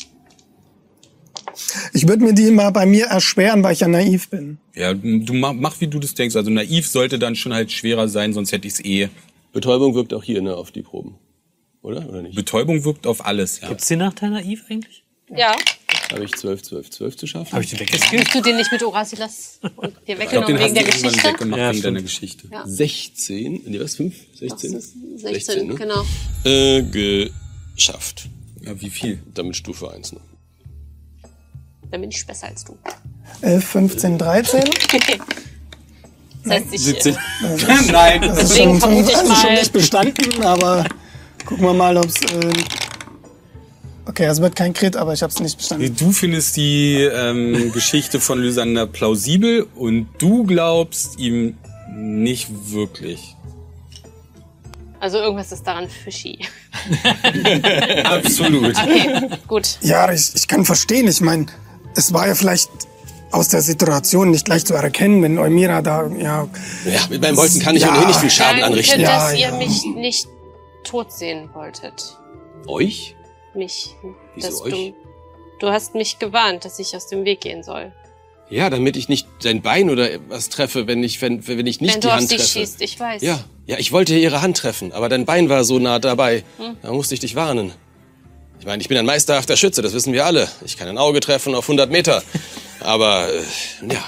ich würde mir die immer bei mir erschweren, weil ich ja naiv bin. Ja, du mach, mach, wie du das denkst. Also naiv sollte dann schon halt schwerer sein, sonst hätte ich es eh. Betäubung wirkt auch hier, ne, auf die Proben. Oder? Oder nicht? Betäubung wirkt auf alles, ja. Gibt's den Nachteil naiv eigentlich? Ja. Habe ich zwölf, zwölf, zwölf zu schaffen? Habe ich den weggeskillt? Hast du den nicht mit Orasilas und dir Ich glaube, weggenommen den hast wegen du der irgendwann Geschichte? weggemacht Ja, wegen stimmt. deiner Geschichte. Ja. sechzehn? Nee, was? fünf? Das sechzehn? ist sechzehn, sechzehn, ne? genau. Äh, geschafft. Ja, wie viel? Damit Stufe eins noch. Dann bin ich besser als du. elf, fünfzehn, dreizehn. Das heißt, ich, siebzehn. äh, Nein. Das ist Deswegen schon, vermute ich also schon mal- nicht bestanden, aber gucken wir mal, ob's... Äh, okay, es wird kein Crit, aber ich habe es nicht bestanden. Du findest die ähm, Geschichte von Lysander plausibel und du glaubst ihm nicht wirklich. also irgendwas ist daran fishy. Absolut. Okay, gut. Ja, ich, ich kann verstehen. Ich meine, es war ja vielleicht aus der Situation nicht leicht zu erkennen, wenn Eumira da, ja... Ja, mit meinem Bolzen kann ich Ja. ohnehin nicht viel Schaden Danke, anrichten. Ja, dass ja. ihr mich nicht tot sehen wolltet. Euch? Mich. Wieso dass euch? Du, du hast mich gewarnt, dass ich aus dem Weg gehen soll. Ja, damit ich nicht dein Bein oder was treffe, wenn ich, wenn, wenn ich nicht Wenn die du auf Hand sie treffe. schießt, ich weiß. Ja, ja, ich wollte ihre Hand treffen, aber dein Bein war so nah dabei. Hm. Da musste ich dich warnen. Ich meine, ich bin ein meisterhafter Schütze, das wissen wir alle. Ich kann ein Auge treffen auf hundert Meter. Aber, äh, ja.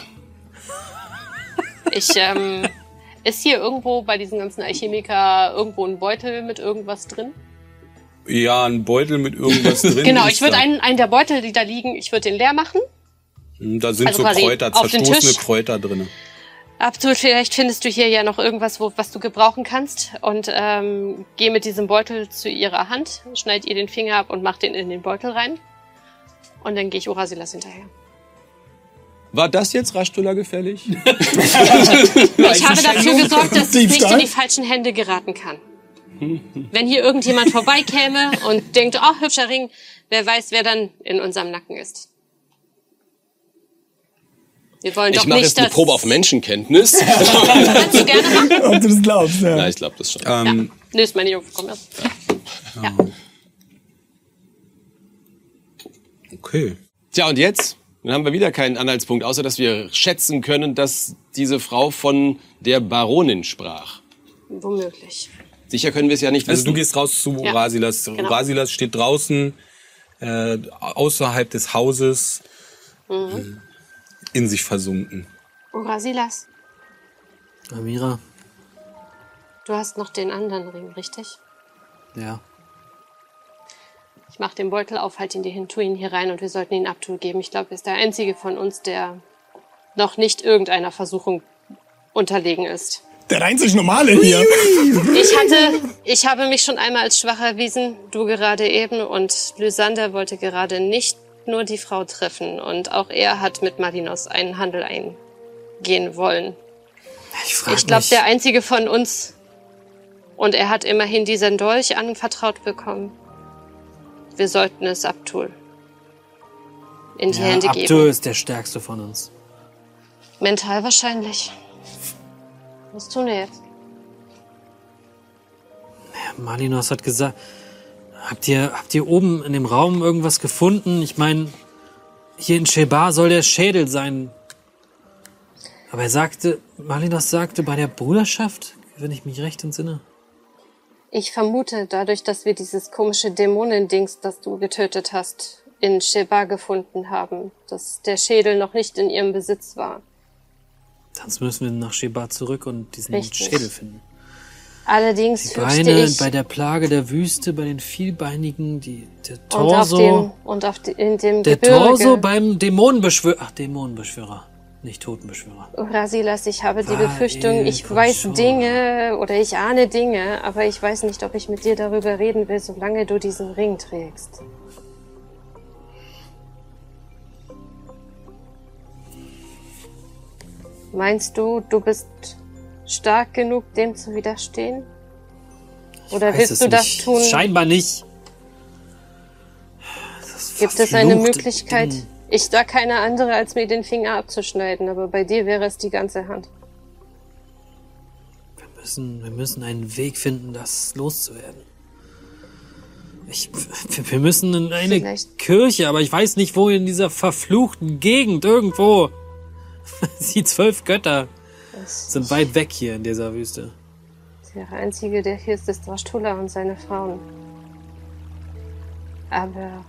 Ich, ähm, ist hier irgendwo bei diesen ganzen Alchemiker irgendwo ein Beutel mit irgendwas drin? Ja, ein Beutel mit irgendwas drin. Genau, ist ich würde da. einen, einen der Beutel, die da liegen, ich würde den leer machen. Da sind also so quasi Kräuter, auf den zerstoßene Tisch. Kräuter drin. Abdul, vielleicht findest du hier ja noch irgendwas, wo, was du gebrauchen kannst. Und ähm, geh mit diesem Beutel zu ihrer Hand, schneid ihr den Finger ab und mach den in den Beutel rein. Und dann gehe ich Orasilas hinterher. War das jetzt Rashtula gefällig? Ich habe dafür gesorgt, dass es nicht Diebstahl? in die falschen Hände geraten kann. Wenn hier irgendjemand vorbeikäme und denkt, oh, hübscher Ring, wer weiß, wer dann in unserem Nacken ist. Wir wollen doch Ich mache nicht, jetzt eine dass... Probe auf Menschenkenntnis. Kannst du gerne machen? Ob du das glaubst, ja. Ja, ich glaube das schon. Ähm, Nö, ist meine Junge, komm erst. Ja. okay. Tja, und jetzt? Dann haben wir wieder keinen Anhaltspunkt, außer dass wir schätzen können, dass diese Frau von der Baronin sprach. Womöglich. Sicher können wir es ja nicht Also wissen. du gehst raus zu Ja, Orasilas. genau. Orasilas steht draußen, äh, außerhalb des Hauses, Mhm. äh, in sich versunken. Orasilas, Amira, du hast noch den anderen Ring, richtig? ja. Ich mach den Beutel auf, halt ihn dir hin, tu ihn hier rein und wir sollten ihn Abdul geben. Ich glaube, er ist der einzige von uns, der noch nicht irgendeiner Versuchung unterlegen ist. Der einzig Normale hier. Ich hatte, ich habe mich schon einmal als schwach erwiesen, du gerade eben, und Lysander wollte gerade nicht nur die Frau treffen, und auch er hat mit Malinos einen Handel eingehen wollen. Ich frage Ich glaube, mich, der einzige von uns, und er hat immerhin diesen Dolch anvertraut bekommen. Wir sollten es Abtul in die ja, Hände Abdul geben. ist der Stärkste von uns. Mental wahrscheinlich. Was tun wir jetzt? Malinos hat gesagt, habt ihr, habt ihr oben in dem Raum irgendwas gefunden? Ich meine, hier in Shebar soll der Schädel sein. Aber er sagte, Malinos sagte, bei der Bruderschaft, wenn ich mich recht entsinne. Ich vermute, dadurch, dass wir dieses komische Dämonendings, das du getötet hast, in Shebar gefunden haben, dass der Schädel noch nicht in ihrem Besitz war. Sonst müssen wir nach Shebar zurück und diesen Richtig. Schädel finden. Allerdings Die fürchte Beine ich, bei der Plage der Wüste, bei den Vielbeinigen, die, der und auf Torso, dem, und auf die, in dem der Gebirge. Torso beim Dämonenbeschwörer, ach, Dämonenbeschwörer, nicht Totenbeschwörer. Urasilas, ich habe die War Befürchtung, ich Ilko weiß schon. Dinge oder ich ahne Dinge, aber ich weiß nicht, ob ich mit dir darüber reden will, solange du diesen Ring trägst. Meinst du, du bist stark genug, dem zu widerstehen? Oder Weiß willst es du das nicht. tun? Scheinbar nicht. Das Gibt es eine verfluchte Möglichkeit? Ding. Ich da keine andere, als mir den Finger abzuschneiden, aber bei dir wäre es die ganze Hand. Wir müssen, wir müssen einen Weg finden, das loszuwerden. Ich, wir müssen in eine Vielleicht. Kirche, aber ich weiß nicht, wo in dieser verfluchten Gegend, irgendwo. Die zwölf Götter Das sind weit weg hier in dieser Wüste. Der einzige, der hier ist, ist Drashtula und seine Frauen. Aber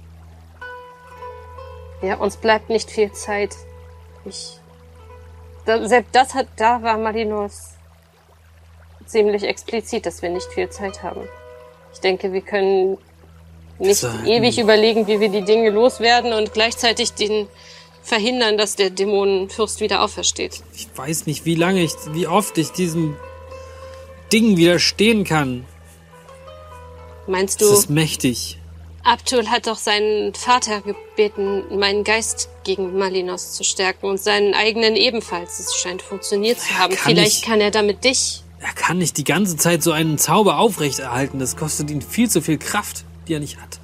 ja, uns bleibt nicht viel Zeit. Ich, da, selbst das hat, da war Malinos ziemlich explizit, dass wir nicht viel Zeit haben. Ich denke, wir können nicht So, ewig hm. überlegen, wie wir die Dinge loswerden und gleichzeitig den verhindern, dass der Dämonenfürst wieder aufersteht. Ich weiß nicht, wie lange ich, wie oft ich diesem Ding widerstehen kann. Meinst Das du, ist mächtig. Abtul hat doch seinen Vater gebeten, meinen Geist gegen Malinos zu stärken und seinen eigenen ebenfalls. Es scheint funktioniert zu haben. kann Vielleicht ich- kann er damit dich. Er kann nicht die ganze Zeit so einen Zauber aufrechterhalten. Das kostet ihn viel zu viel Kraft, die er nicht hat.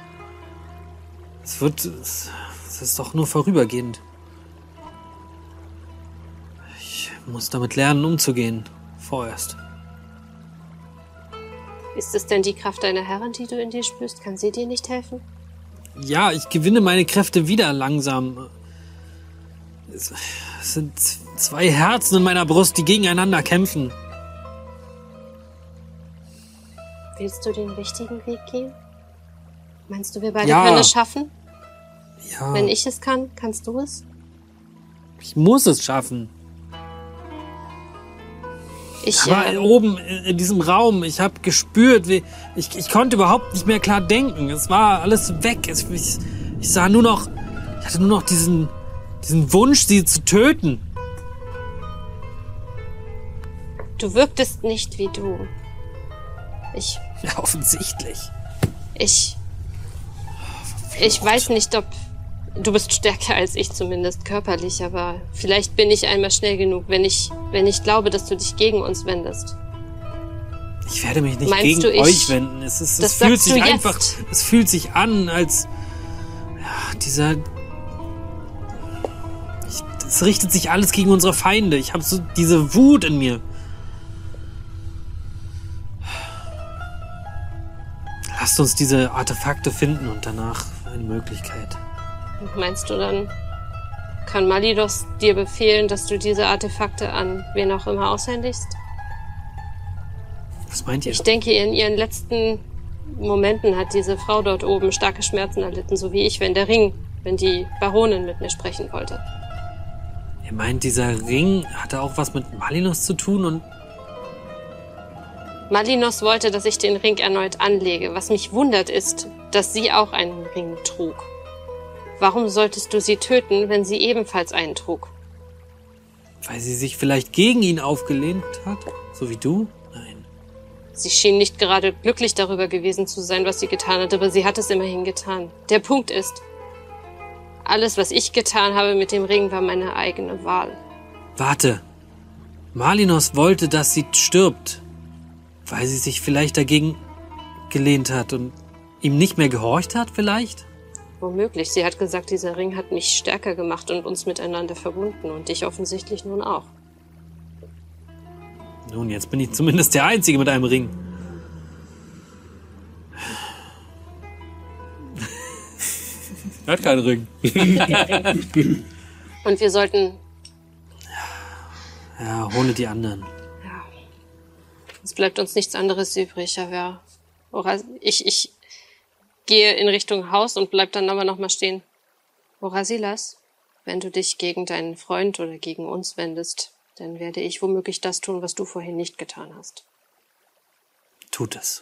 Es wird... Es, es ist doch nur vorübergehend. Ich muss damit lernen, umzugehen. Vorerst. Ist es denn die Kraft deiner Herren, die du in dir spürst? Kann sie dir nicht helfen? Ja, ich gewinne meine Kräfte wieder langsam. Es, es sind zwei Herzen in meiner Brust, die gegeneinander kämpfen. Willst du den richtigen Weg gehen? Meinst du, wir beide Ja. können es schaffen? Ja, Wenn ich es kann, kannst du es? ich muss es schaffen. Ich, Aber äh, oben in diesem Raum, ich habe gespürt, wie ich, ich konnte überhaupt nicht mehr klar denken. Es war alles weg. Es, ich, ich sah nur noch, ich hatte nur noch diesen, diesen Wunsch, sie zu töten. du wirktest nicht wie du. Ich, Ja, offensichtlich. ich, ich weiß nicht, ob du bist stärker als ich zumindest körperlich, aber vielleicht bin ich einmal schnell genug, wenn ich, wenn ich glaube, dass du dich gegen uns wendest. Ich werde mich nicht Meinst gegen du, ich- euch wenden. Es, ist, es Das fühlt sagst sich du jetzt. einfach, es fühlt sich an, als ja, dieser. Ich, es richtet sich alles gegen unsere Feinde. Ich habe so diese Wut in mir. Lasst uns diese Artefakte finden und danach eine Möglichkeit. Meinst du dann, kann Malidos dir befehlen, dass du diese Artefakte an wen auch immer aushändigst? Was meint ihr? Ich denke, in ihren letzten Momenten hat diese Frau dort oben starke Schmerzen erlitten, so wie ich, wenn der Ring, wenn die Baronin mit mir sprechen wollte. Ihr meint, dieser Ring hatte auch was mit Malinos zu tun und Malinos wollte, dass ich den Ring erneut anlege. Was mich wundert ist, dass sie auch einen Ring trug. Warum solltest du sie töten, wenn sie ebenfalls einen trug? Weil sie sich vielleicht gegen ihn aufgelehnt hat? So wie du? Nein. Sie schien nicht gerade glücklich darüber gewesen zu sein, was sie getan hat, aber sie hat es immerhin getan. Der Punkt ist, alles, was ich getan habe mit dem Ring, war meine eigene Wahl. Warte. Malinos wollte, dass sie stirbt, weil sie sich vielleicht dagegen gelehnt hat und ihm nicht mehr gehorcht hat, vielleicht? Womöglich. Sie hat gesagt, dieser Ring hat mich stärker gemacht und uns miteinander verbunden und dich offensichtlich nun auch. Nun, jetzt bin ich zumindest der Einzige mit einem Ring. Er hat keinen Ring. Und wir sollten... Ja, hole die anderen. Ja. Es bleibt uns nichts anderes übrig, aber ich, ich gehe in Richtung Haus und bleib dann aber noch mal stehen. Orasilas, wenn du dich gegen deinen Freund oder gegen uns wendest, dann werde ich womöglich das tun, was du vorhin nicht getan hast. Tut es.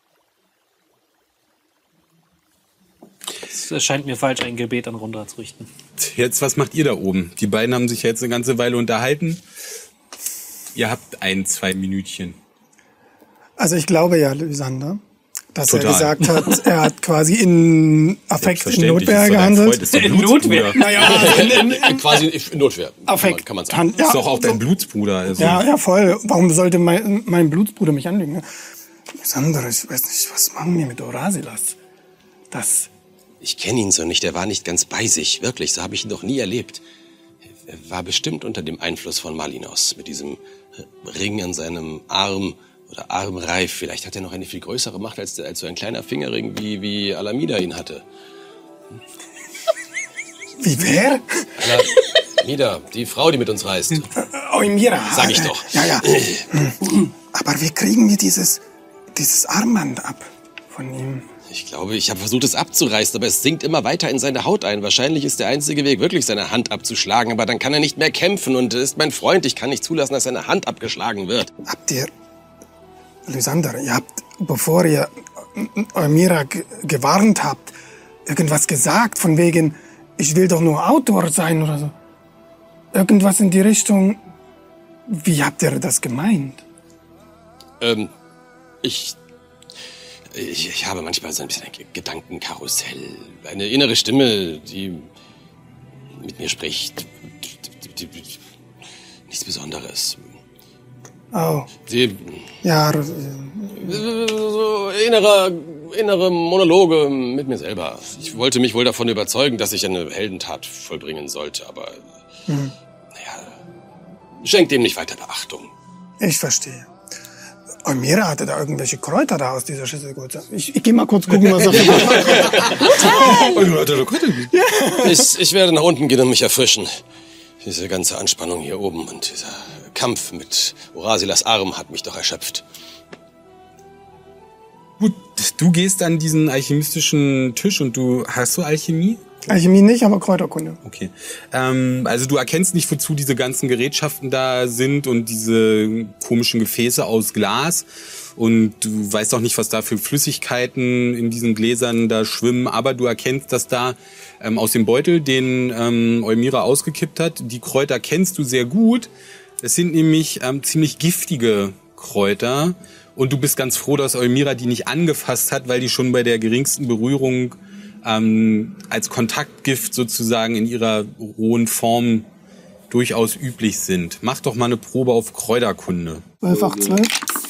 Es erscheint mir falsch, ein Gebet an Rondra zu richten. Jetzt, was macht ihr da oben? Die beiden haben sich jetzt eine ganze Weile unterhalten. Ihr habt ein, zwei Minütchen. Also ich glaube ja, Lysander, dass Total. er gesagt hat, er hat quasi in Affekt, in Notwehr gehandelt. In Notwehr? Naja, in, in, in, Quasi in Notwehr. Affekt. Kann man sagen. Ja, ist doch auch dein Blutsbruder. Also. Ja, ja, voll. Warum sollte mein, mein Blutsbruder mich anlügen? Ne? Lysander, ich weiß nicht, was machen wir mit Orasilas? Das... Ich kenne ihn so nicht, er war nicht ganz bei sich. Wirklich, so habe ich ihn noch nie erlebt. Er war bestimmt unter dem Einfluss von Malinos, mit diesem Ring an seinem Arm oder Armreif. Vielleicht hat er noch eine viel größere Macht als, als so ein kleiner Fingerring, wie, wie Alamida ihn hatte. Wie wer? Alamida, die Frau, die mit uns reist. Oimira. Sag ich doch. Ja, ja. Aber wie kriegen wir dieses, dieses Armband ab von ihm? Ich glaube, ich habe versucht, es abzureißen, aber es sinkt immer weiter in seine Haut ein. Wahrscheinlich ist der einzige Weg, wirklich seine Hand abzuschlagen. Aber dann kann er nicht mehr kämpfen und er ist mein Freund. Ich kann nicht zulassen, dass seine Hand abgeschlagen wird. Habt ihr, Lysander, ihr habt, bevor ihr Oimira gewarnt habt, irgendwas gesagt von wegen, ich will doch nur Autor sein oder so. Irgendwas in die Richtung. Wie habt ihr das gemeint? Ähm, ich... Ich, ich habe manchmal so ein bisschen ein Gedankenkarussell. Eine innere Stimme, die mit mir spricht. Die, die, die, nichts Besonderes. Oh. Die, ja. So innere, innere Monologe mit mir selber. Ich wollte mich wohl davon überzeugen, dass ich eine Heldentat vollbringen sollte, aber hm. naja, schenkt dem nicht weiter Beachtung. Ich verstehe. Oimira hatte da irgendwelche Kräuter da aus dieser Schüssel. Ich, ich geh mal kurz gucken, was er für hat. ich, ich werde nach unten gehen und mich erfrischen. Diese ganze Anspannung hier oben und dieser Kampf mit Orasilas Arm hat mich doch erschöpft. Gut, du gehst an diesen alchemistischen Tisch und du hast du Alchemie? Alchemie nicht, aber Kräuterkunde. Okay. Ähm, also du erkennst nicht, wozu diese ganzen Gerätschaften da sind und diese komischen Gefäße aus Glas. Und du weißt auch nicht, was da für Flüssigkeiten in diesen Gläsern da schwimmen. Aber du erkennst, dass da ähm, aus dem Beutel, den ähm, Oimira ausgekippt hat, die Kräuter kennst du sehr gut. Es sind nämlich ähm, ziemlich giftige Kräuter. Und du bist ganz froh, dass Oimira die nicht angefasst hat, weil die schon bei der geringsten Berührung ähm, als Kontaktgift sozusagen in ihrer rohen Form durchaus üblich sind. Mach doch mal eine Probe auf Kräuterkunde. zwölf, zwölf.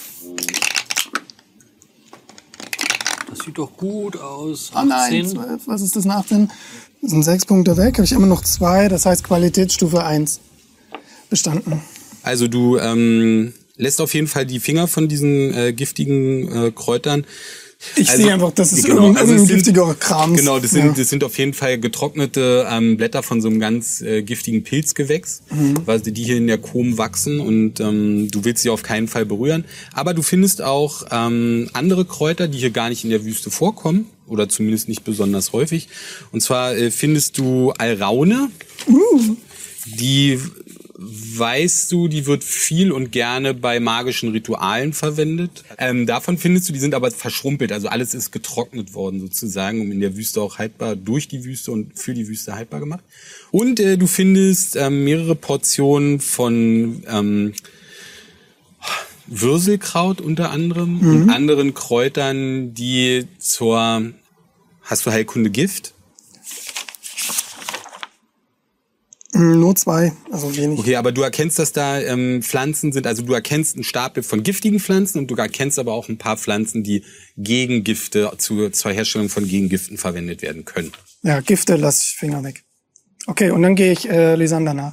Das sieht doch gut aus. Oh nein, zwölf. Was ist das, eine achtzehn? Das sind sechs Punkte weg. Habe ich immer noch zwei. Das heißt Qualitätsstufe eins bestanden. Also du ähm, lässt auf jeden Fall die Finger von diesen äh, giftigen äh, Kräutern. Ich also, sehe einfach, das ist genau, irgendein also giftiger Kram. Genau, das sind, ja. das sind auf jeden Fall getrocknete ähm, Blätter von so einem ganz äh, giftigen Pilzgewächs, mhm. weil die hier in der Kom wachsen und ähm, du willst sie auf keinen Fall berühren. Aber du findest auch ähm, andere Kräuter, die hier gar nicht in der Wüste vorkommen oder zumindest nicht besonders häufig. Und zwar äh, findest du Alraune, uh. die weißt du, die wird viel und gerne bei magischen Ritualen verwendet. Ähm, davon findest du, die sind aber verschrumpelt. Also alles ist getrocknet worden sozusagen, um in der Wüste auch haltbar, durch die Wüste und für die Wüste haltbar gemacht. Und äh, du findest ähm, mehrere Portionen von ähm, Würselkraut unter anderem mhm. und anderen Kräutern, die zur... Hast du Heilkunde Gift? Nur zwei, also wenig. Okay, aber du erkennst, dass da ähm, Pflanzen sind, also du erkennst einen Stapel von giftigen Pflanzen und du erkennst aber auch ein paar Pflanzen, die gegen Gifte, zu, zur Herstellung von Gegengiften verwendet werden können. Ja, Gifte lass ich Finger weg. Okay, und dann gehe ich äh, Lysander nach.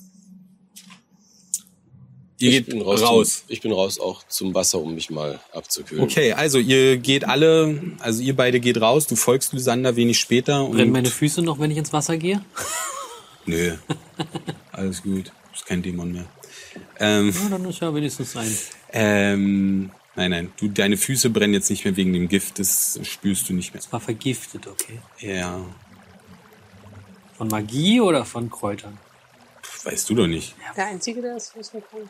Ihr ich geht bin raus. raus. Zum, ich bin raus auch zum Wasser, um mich mal abzukühlen. Okay, also ihr geht alle, also ihr beide geht raus, du folgst Lysander wenig später. Und brennen meine Füße noch, wenn ich ins Wasser gehe? Nö, alles gut, ist kein Dämon mehr. Ähm, ja, dann ist ja wenigstens ein. Ähm, nein, nein, du, deine Füße brennen jetzt nicht mehr wegen dem Gift, das spürst du nicht mehr. Es war vergiftet, okay. Ja. Von Magie oder von Kräutern? Weißt du doch nicht. Der Einzige, der das wissen kann.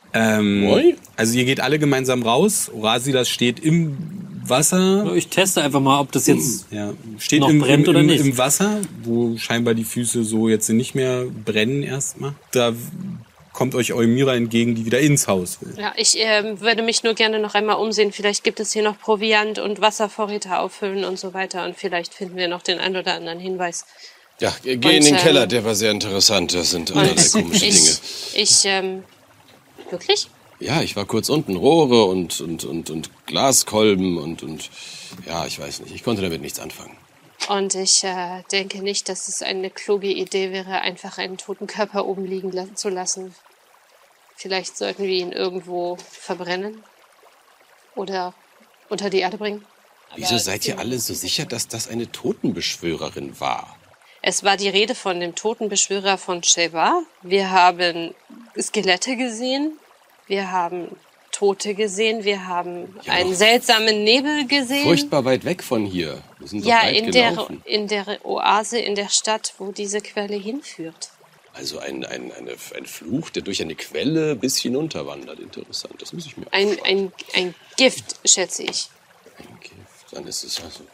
Ähm, also ihr geht alle gemeinsam raus. Orasilas steht im Wasser. Ich teste einfach mal, ob das jetzt ja, steht noch im, brennt im, oder im, nicht. Im Wasser, wo scheinbar die Füße so jetzt nicht mehr brennen erstmal. Da kommt euch Eumira entgegen, die wieder ins Haus will. Ja, ich ähm, würde mich nur gerne noch einmal umsehen. Vielleicht gibt es hier noch Proviant und Wasservorräte auffüllen und so weiter. Und vielleicht finden wir noch den ein oder anderen Hinweis. Ja, geh und, in den ähm, Keller, der war sehr interessant. Das sind allerlei komische ich, Dinge. Ich, ähm, wirklich? Ja, ich war kurz unten, Rohre und, und, und, und Glaskolben und, und, ja, ich weiß nicht, ich konnte damit nichts anfangen. Und ich äh, denke nicht, dass es eine kluge Idee wäre, einfach einen toten Körper oben liegen la- zu lassen. Vielleicht sollten wir ihn irgendwo verbrennen oder unter die Erde bringen. Wieso Aber seid ihr alle so sicher, dass das eine Totenbeschwörerin war? Es war die Rede von dem Totenbeschwörer von Sheva. Wir haben Skelette gesehen, wir haben Tote gesehen, wir haben Ja, einen doch. seltsamen Nebel gesehen. Furchtbar weit weg von hier. Wir sind doch Ja, weit in der, gelaufen. in der Oase in der Stadt, wo diese Quelle hinführt. Also ein, ein, eine, ein Fluch, der durch eine Quelle bis hinunter wandert. Interessant, das muss ich mir Ein, aufschreiben. ein, ein Gift, schätze ich. Ein Gift, dann ist es also...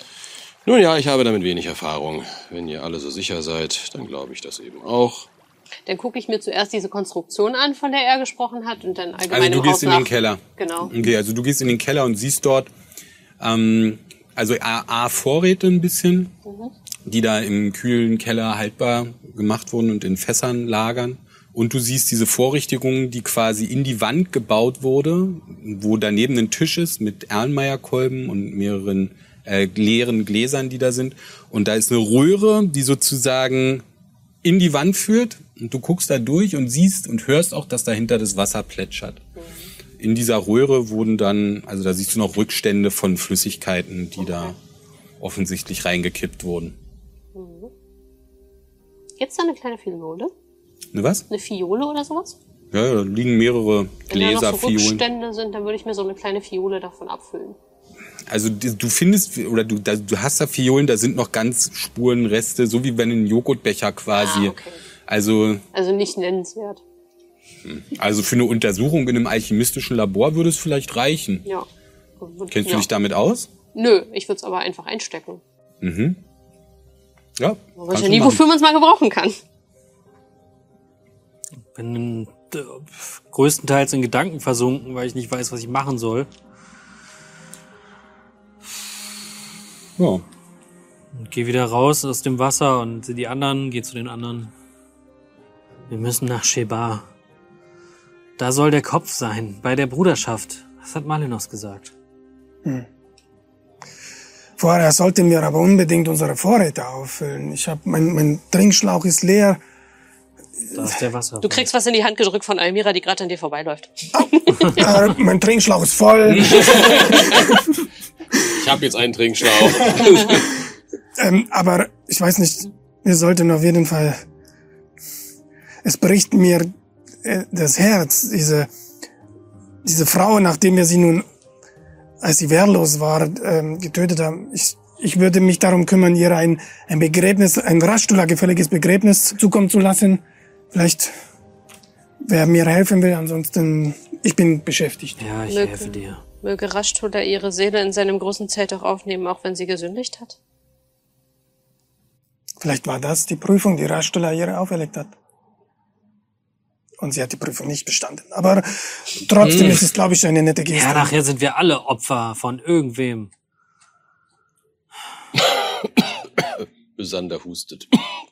Nun ja, ich habe damit wenig Erfahrung. Wenn ihr alle so sicher seid, dann glaube ich das eben auch. Dann gucke ich mir zuerst diese Konstruktion an, von der er gesprochen hat, und dann allgemein Also du im gehst Haus in nach. den Keller. Genau. Okay, also du gehst in den Keller und siehst dort ähm, also A, A Vorräte ein bisschen, Mhm. die da im kühlen Keller haltbar gemacht wurden und in Fässern lagern. Und du siehst diese Vorrichtung, die quasi in die Wand gebaut wurde, wo daneben ein Tisch ist mit Erlenmeyer-Kolben und mehreren äh, leeren Gläsern, die da sind. Und da ist eine Röhre, die sozusagen in die Wand führt. Und du guckst da durch und siehst und hörst auch, dass dahinter das Wasser plätschert. Mhm. In dieser Röhre wurden dann, also da siehst du noch Rückstände von Flüssigkeiten, die okay. da offensichtlich reingekippt wurden. Mhm. Gibt's da eine kleine Fiole? Ne was? Eine Fiole oder sowas? Ja, da liegen mehrere Gläser, Wenn da noch so Fiolen. Rückstände sind, dann würde ich mir so eine kleine Fiole davon abfüllen. Also du findest, oder du, da, du hast da Fiolen, da sind noch ganz Spurenreste, so wie wenn ein Joghurtbecher quasi. Ah, okay. Also, Also nicht nennenswert. also für eine Untersuchung in einem alchemistischen Labor würde es vielleicht reichen. Ja. Kennst ja. du dich damit aus? Nö, ich würde es aber einfach einstecken. Mhm. Ja. Man weiß ja nie, wofür man es mal gebrauchen kann. Bin äh, größtenteils in Gedanken versunken, weil ich nicht weiß, was ich machen soll. Ja. Und geh wieder raus aus dem Wasser und sehe die anderen, geh zu den anderen. Wir müssen nach Sheba. Da soll der Kopf sein, bei der Bruderschaft. Das hat Malinos gesagt. Hm. Vorher sollten wir aber unbedingt unsere Vorräte auffüllen. Ich hab, mein, mein Trinkschlauch ist leer. Da ist der Wasser. Du kriegst was in die Hand gedrückt von Almira, die gerade an dir vorbeiläuft. Oh, äh, mein Trinkschlauch ist voll. Ich habe jetzt einen Trinkschlauch. ähm, aber ich weiß nicht, wir sollten auf jeden Fall... Es bricht mir äh, das Herz, diese, diese Frau, nachdem wir sie nun, als sie wehrlos war, ähm, getötet haben. Ich, ich würde mich darum kümmern, ihr ein, ein Begräbnis, ein Raschdula gefälliges Begräbnis zukommen zu lassen. Vielleicht wer mir helfen will, ansonsten, ich bin beschäftigt. Ja, ich Möge, helfe dir. möge Raschtula ihre Seele in seinem großen Zelt auch aufnehmen, auch wenn sie gesündigt hat. Vielleicht war das die Prüfung, die Raschtula ihr auferlegt hat. Und sie hat die Prüfung nicht bestanden. Aber trotzdem hm. ist es, glaube ich, eine nette Geste. Ja, nachher sind wir alle Opfer von irgendwem. Lysander hustet.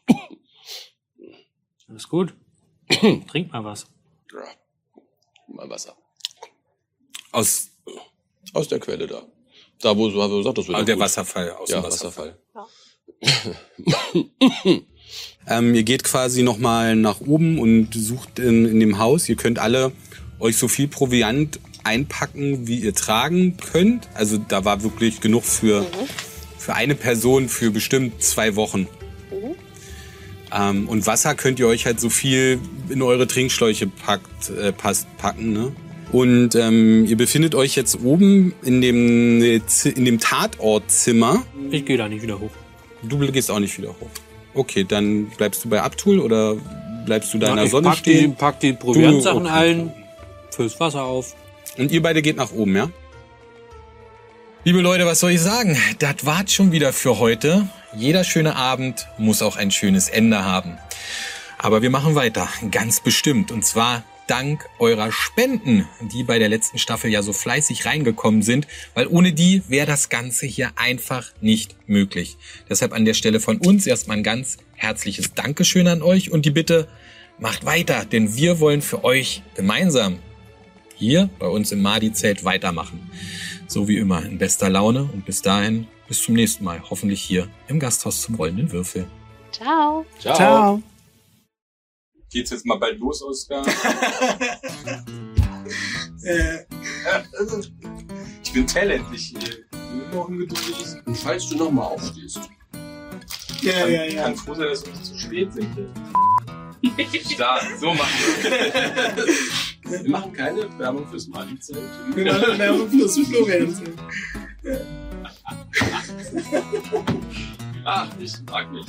Alles gut. Trink mal was. Ja, mal Wasser. Aus, aus der Quelle da. Da, wo du gesagt hast, das wird der gut. Wasserfall. Aus ja, dem Wasserfall. Wasserfall. Ja. ähm, ihr geht quasi nochmal nach oben und sucht in, in dem Haus. Ihr könnt alle euch so viel Proviant einpacken, wie ihr tragen könnt. Also da war wirklich genug für, mhm. für eine Person für bestimmt zwei Wochen. Mhm. Ähm, und Wasser könnt ihr euch halt so viel in eure Trinkschläuche packt, äh, passt, packen. Ne? Und ähm, ihr befindet euch jetzt oben in dem, in dem Tatortzimmer. Ich gehe da nicht wieder hoch. Du gehst auch nicht wieder hoch. Okay, dann bleibst du bei Abtul oder bleibst du da in der ich Sonne pack stehen? Die, pack die Proviantsachen okay. ein, füllst Wasser auf. Und ihr beide geht nach oben, ja? Liebe Leute, was soll ich sagen? Das war's schon wieder für heute. Jeder schöne Abend muss auch ein schönes Ende haben. Aber wir machen weiter, ganz bestimmt. Und zwar dank eurer Spenden, die bei der letzten Staffel ja so fleißig reingekommen sind, weil ohne die wäre das Ganze hier einfach nicht möglich. Deshalb an der Stelle von uns erstmal ein ganz herzliches Dankeschön an euch und die Bitte, macht weiter, denn wir wollen für euch gemeinsam hier bei uns im Mahdi-Zelt weitermachen. So wie immer in bester Laune und bis dahin, bis zum nächsten Mal, hoffentlich hier im Gasthaus zum rollenden Würfel. Ciao. Ciao. Ciao. Geht's jetzt mal bald los, Oskar? äh, ich bin Talent, ich bin noch ungeduldig. Und falls du nochmal aufstehst. Ja, kann, ja, ja. Kann froh sein, dass wir nicht zu spät sind. Da, so machen wir. Wir machen keine Werbung fürs Mahdi-Zelt. Wir machen Werbung fürs Florian-Zelt. Ja. Ach, ich mag mich.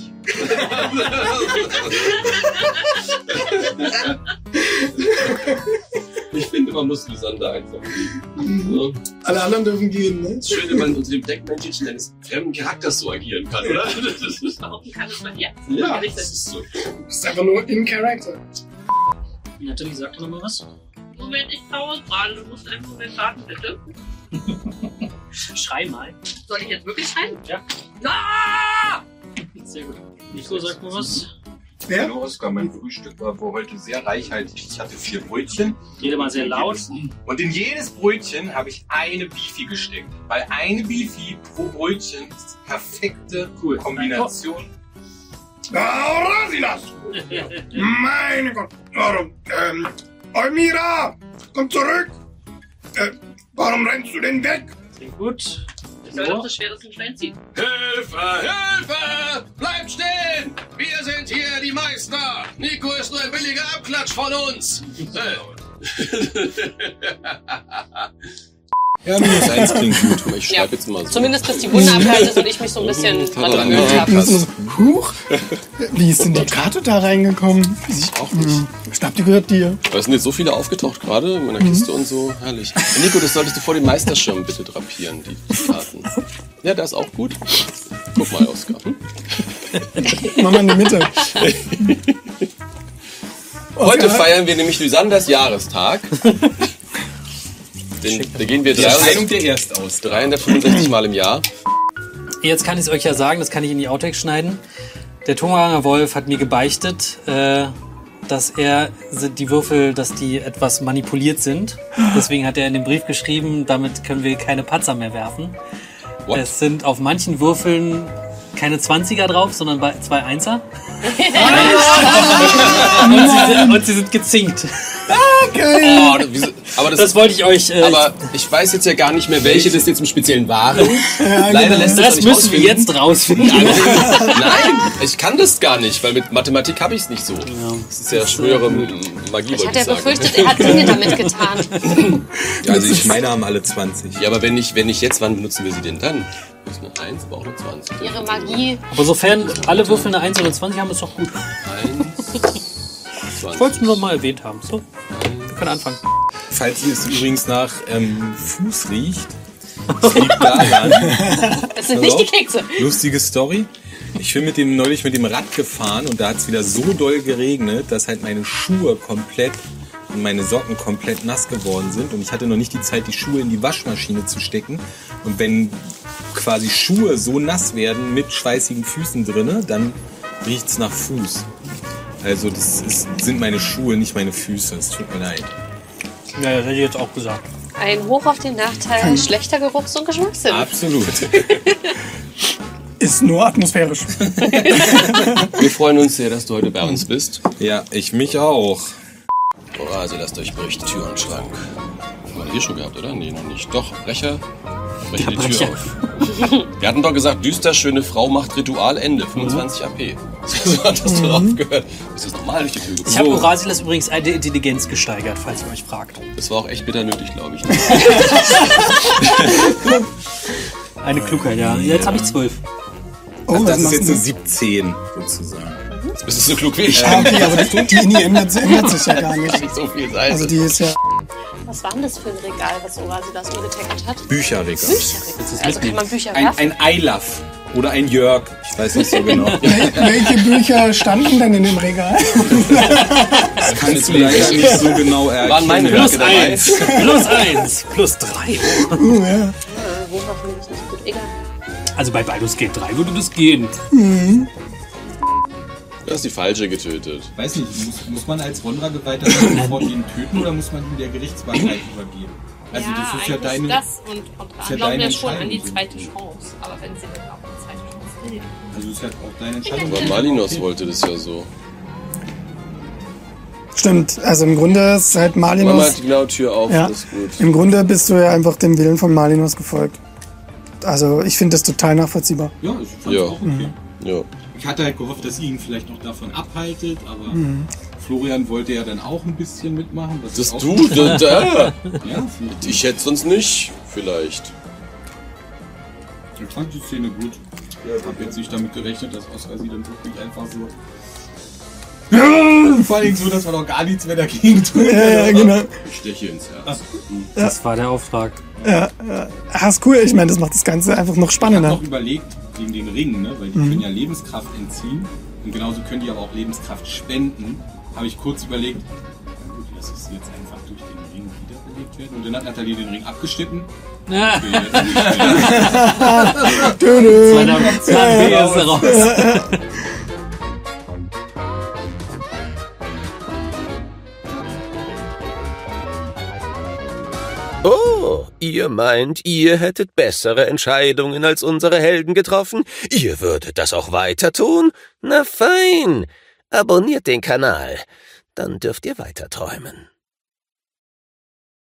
Ich finde, man muss Lysander einfach lieben. Mhm. Ja. Alle anderen dürfen gehen, ne? Es ist schön, wenn man unter dem Deckmäntelchen eines fremden Charakters so agieren kann, oder? Warum kann es man jetzt? Ja, das ist so. Das ist einfach nur in Character. Natalie, sag doch nochmal was. Moment, ich brauche gerade. Du musst einen Moment warten, bitte. Schrei mal. Soll ich jetzt wirklich schreien? Ja. Ah! Sehr gut. Nico, sag mal was. Wer? Hallo Oskar, mein Frühstück war wohl heute sehr reichhaltig. Ich hatte vier Brötchen. Rede mal sehr laut. Und in jedes Brötchen habe ich eine Beefy gesteckt. Weil eine Beefy pro Brötchen ist die perfekte cool. Kombination. Ah, Rasilas! Meine Gott! Ähm, Eumira! Komm zurück! Äh, warum rennst du denn weg? Klingt gut. Ich soll doch das schwereste Stein ziehen. Hilfe! Hilfe! Bleibt stehen! Wir sind hier die Meister! Nico ist nur ein billiger Abklatsch von uns! Ja, minus eins klingt gut. Ich schreibe ja. jetzt mal so. Zumindest bis die Wunde abheilt ist und ich mich so ein bisschen dran gewöhnt habe. Huch! Wie ist denn die Karte da reingekommen? Weiß ich auch nicht. Ich glaube, die gehört dir. Da sind jetzt so viele aufgetaucht gerade in meiner Kiste mhm. und so. Herrlich. Nico, das solltest du vor dem Meisterschirm bitte drapieren, die, die Karten. Ja, der ist auch gut. Guck mal, Oskar. Hm? Mach mal in die Mitte. Heute feiern wir nämlich Lysanders Jahrestag. Den, da gehen wir dreihundertfünfundsechzig Mal im Jahr. Jetzt kann ich es euch ja sagen, das kann ich in die Outtakes schneiden. Der Thomaner Wolf hat mir gebeichtet, äh, dass er die Würfel, dass die etwas manipuliert sind. Deswegen hat er in dem Brief geschrieben, damit können wir keine Patzer mehr werfen. What? Es sind auf manchen Würfeln keine zwanziger drauf, sondern zwei Einser. und, sie sind, und sie sind gezinkt. Ah, geil. Oh, wieso, aber das, das wollte ich euch... Äh, aber ich weiß jetzt ja gar nicht mehr, welche das jetzt im Speziellen waren. Ja, Leider genau. lässt das das nicht müssen wir jetzt rausfinden. Nein, ich kann das gar nicht, weil mit Mathematik habe ich es nicht so. Das ist ja schwere Magie, ich wollte hatte ich ja sagen. befürchtet, er hat Dinge damit getan. Ja, also ich meine, haben alle zwanzig. Ja, aber wenn nicht, wenn nicht jetzt, wann benutzen wir sie denn dann? Das ist eine eins, aber auch eine zwanzig. Ihre Magie. Aber sofern alle Würfel eine eins oder zwanzig haben, ist doch gut. eins, Ich wollte es nur noch mal erwähnt haben. So, wir können anfangen. Falls ihr es übrigens nach ähm, Fuß riecht, das liegt daran. Das sind nicht die Kekse. Lustige Story. Ich bin mit dem, neulich mit dem Rad gefahren und da hat es wieder so doll geregnet, dass halt meine Schuhe komplett und meine Socken komplett nass geworden sind. Und ich hatte noch nicht die Zeit, die Schuhe in die Waschmaschine zu stecken. Und wenn quasi Schuhe so nass werden mit schweißigen Füßen drinne, dann riecht es nach Fuß. Also das ist, sind meine Schuhe, nicht meine Füße. Es tut mir leid. Ja, das hätte ich jetzt auch gesagt. Ein Hoch auf den Nachteil schlechter Geruchs- und Geschmackssinn. Absolut. Ist nur atmosphärisch. Wir freuen uns sehr, dass du heute bei uns bist. Ja, ich mich auch. Orasi, lasst euch bricht Tür und Schrank. Haben wir hier schon gehabt, oder? Nee, noch nicht. Doch, Brecher, breche die Tür Brecher. auf. Wir hatten doch gesagt, düster, schöne Frau macht Ritual, Ende. fünfundzwanzig A P. So hat das doch aufgehört. Ist das normal durch die Tür gekommen? Ich habe Orasilas übrigens eine Intelligenz gesteigert, falls ihr euch fragt. Das war auch echt bitter nötig, glaube ich. Eine Klugheit, ja. Jetzt habe ich zwölf. Oh, Also das was ist jetzt machst eine du? siebzehn sozusagen. Jetzt bist du so klug wie ich. Ah, okay, aber die, die Indie ändert, ändert sich ja gar nicht. Nicht so viel sein. Also die ist ja... Was war denn das für ein Regal, was Orasilas nur getackert hat? Bücherregal. Bücherregal. Also kann man Bücher Ein, werfen? ein Eilaf oder ein Jörg. Ich weiß nicht so genau. Welche Bücher standen denn in dem Regal? Das kannst du leider nicht so genau erkennen. Waren meine Plus Werke dabei. eins, plus eins, plus drei. Uh, ja. Äh, wo hoffentlich nicht gut. Egal. Also bei Baldur's Gate drei würde das gehen. Du hast die falsche getötet. Weiß nicht, muss, muss man als Wanderer-Geweihter sofort ihn töten oder muss man ihn der Gerichtsbarkeit übergeben? Also das ist ja deine... das und, und ist ja glauben deine ja schon an die Entscheidung. zweite Chance. Aber wenn sie dann auch eine zweite Chance will. Also ist ja auch deine Entscheidung. Aber Malinos wollte das ja so. Stimmt, also im Grunde ist halt Mama Malinos... hat die genau Tür auf, Ja, das ist gut. im Grunde bist du ja einfach dem Willen von Malinos gefolgt. Also ich finde das total nachvollziehbar. Ja, ich fand's Ja. auch okay. Ja. Ich hatte halt gehofft, dass ihr ihn vielleicht noch davon abhaltet, aber Mhm. Florian wollte ja dann auch ein bisschen mitmachen. Was Das ich auch du, gut da, fand. da. Ja, Ich hätte sonst nicht, vielleicht. ich fand die Szene gut. Ich habe jetzt nicht damit gerechnet, dass Oskar sie dann wirklich einfach so... Ja, vor allem so, dass man auch gar nichts mehr dagegen tut. Ja, ja, genau. Steche ins Herz. Das war der Auftrag. Ja, ja. Ah, ist cool. Ich meine, das macht das Ganze einfach noch Ich habe spannender. noch überlegt, wegen den Ringen, ne? Weil die können ja Lebenskraft entziehen und genauso können die aber auch Lebenskraft spenden. Habe ich kurz überlegt, na gut, lass es jetzt einfach durch den Ring wiederbelebt werden. Und dann hat Nathalie den Ring abgeschnitten. Ja. Okay, jetzt bin ich wieder- Dö, Plan B ist raus. Oh, ihr meint, ihr hättet bessere Entscheidungen als unsere Helden getroffen? Ihr würdet das auch weiter tun? Na fein. Abonniert den Kanal, dann dürft ihr weiter träumen.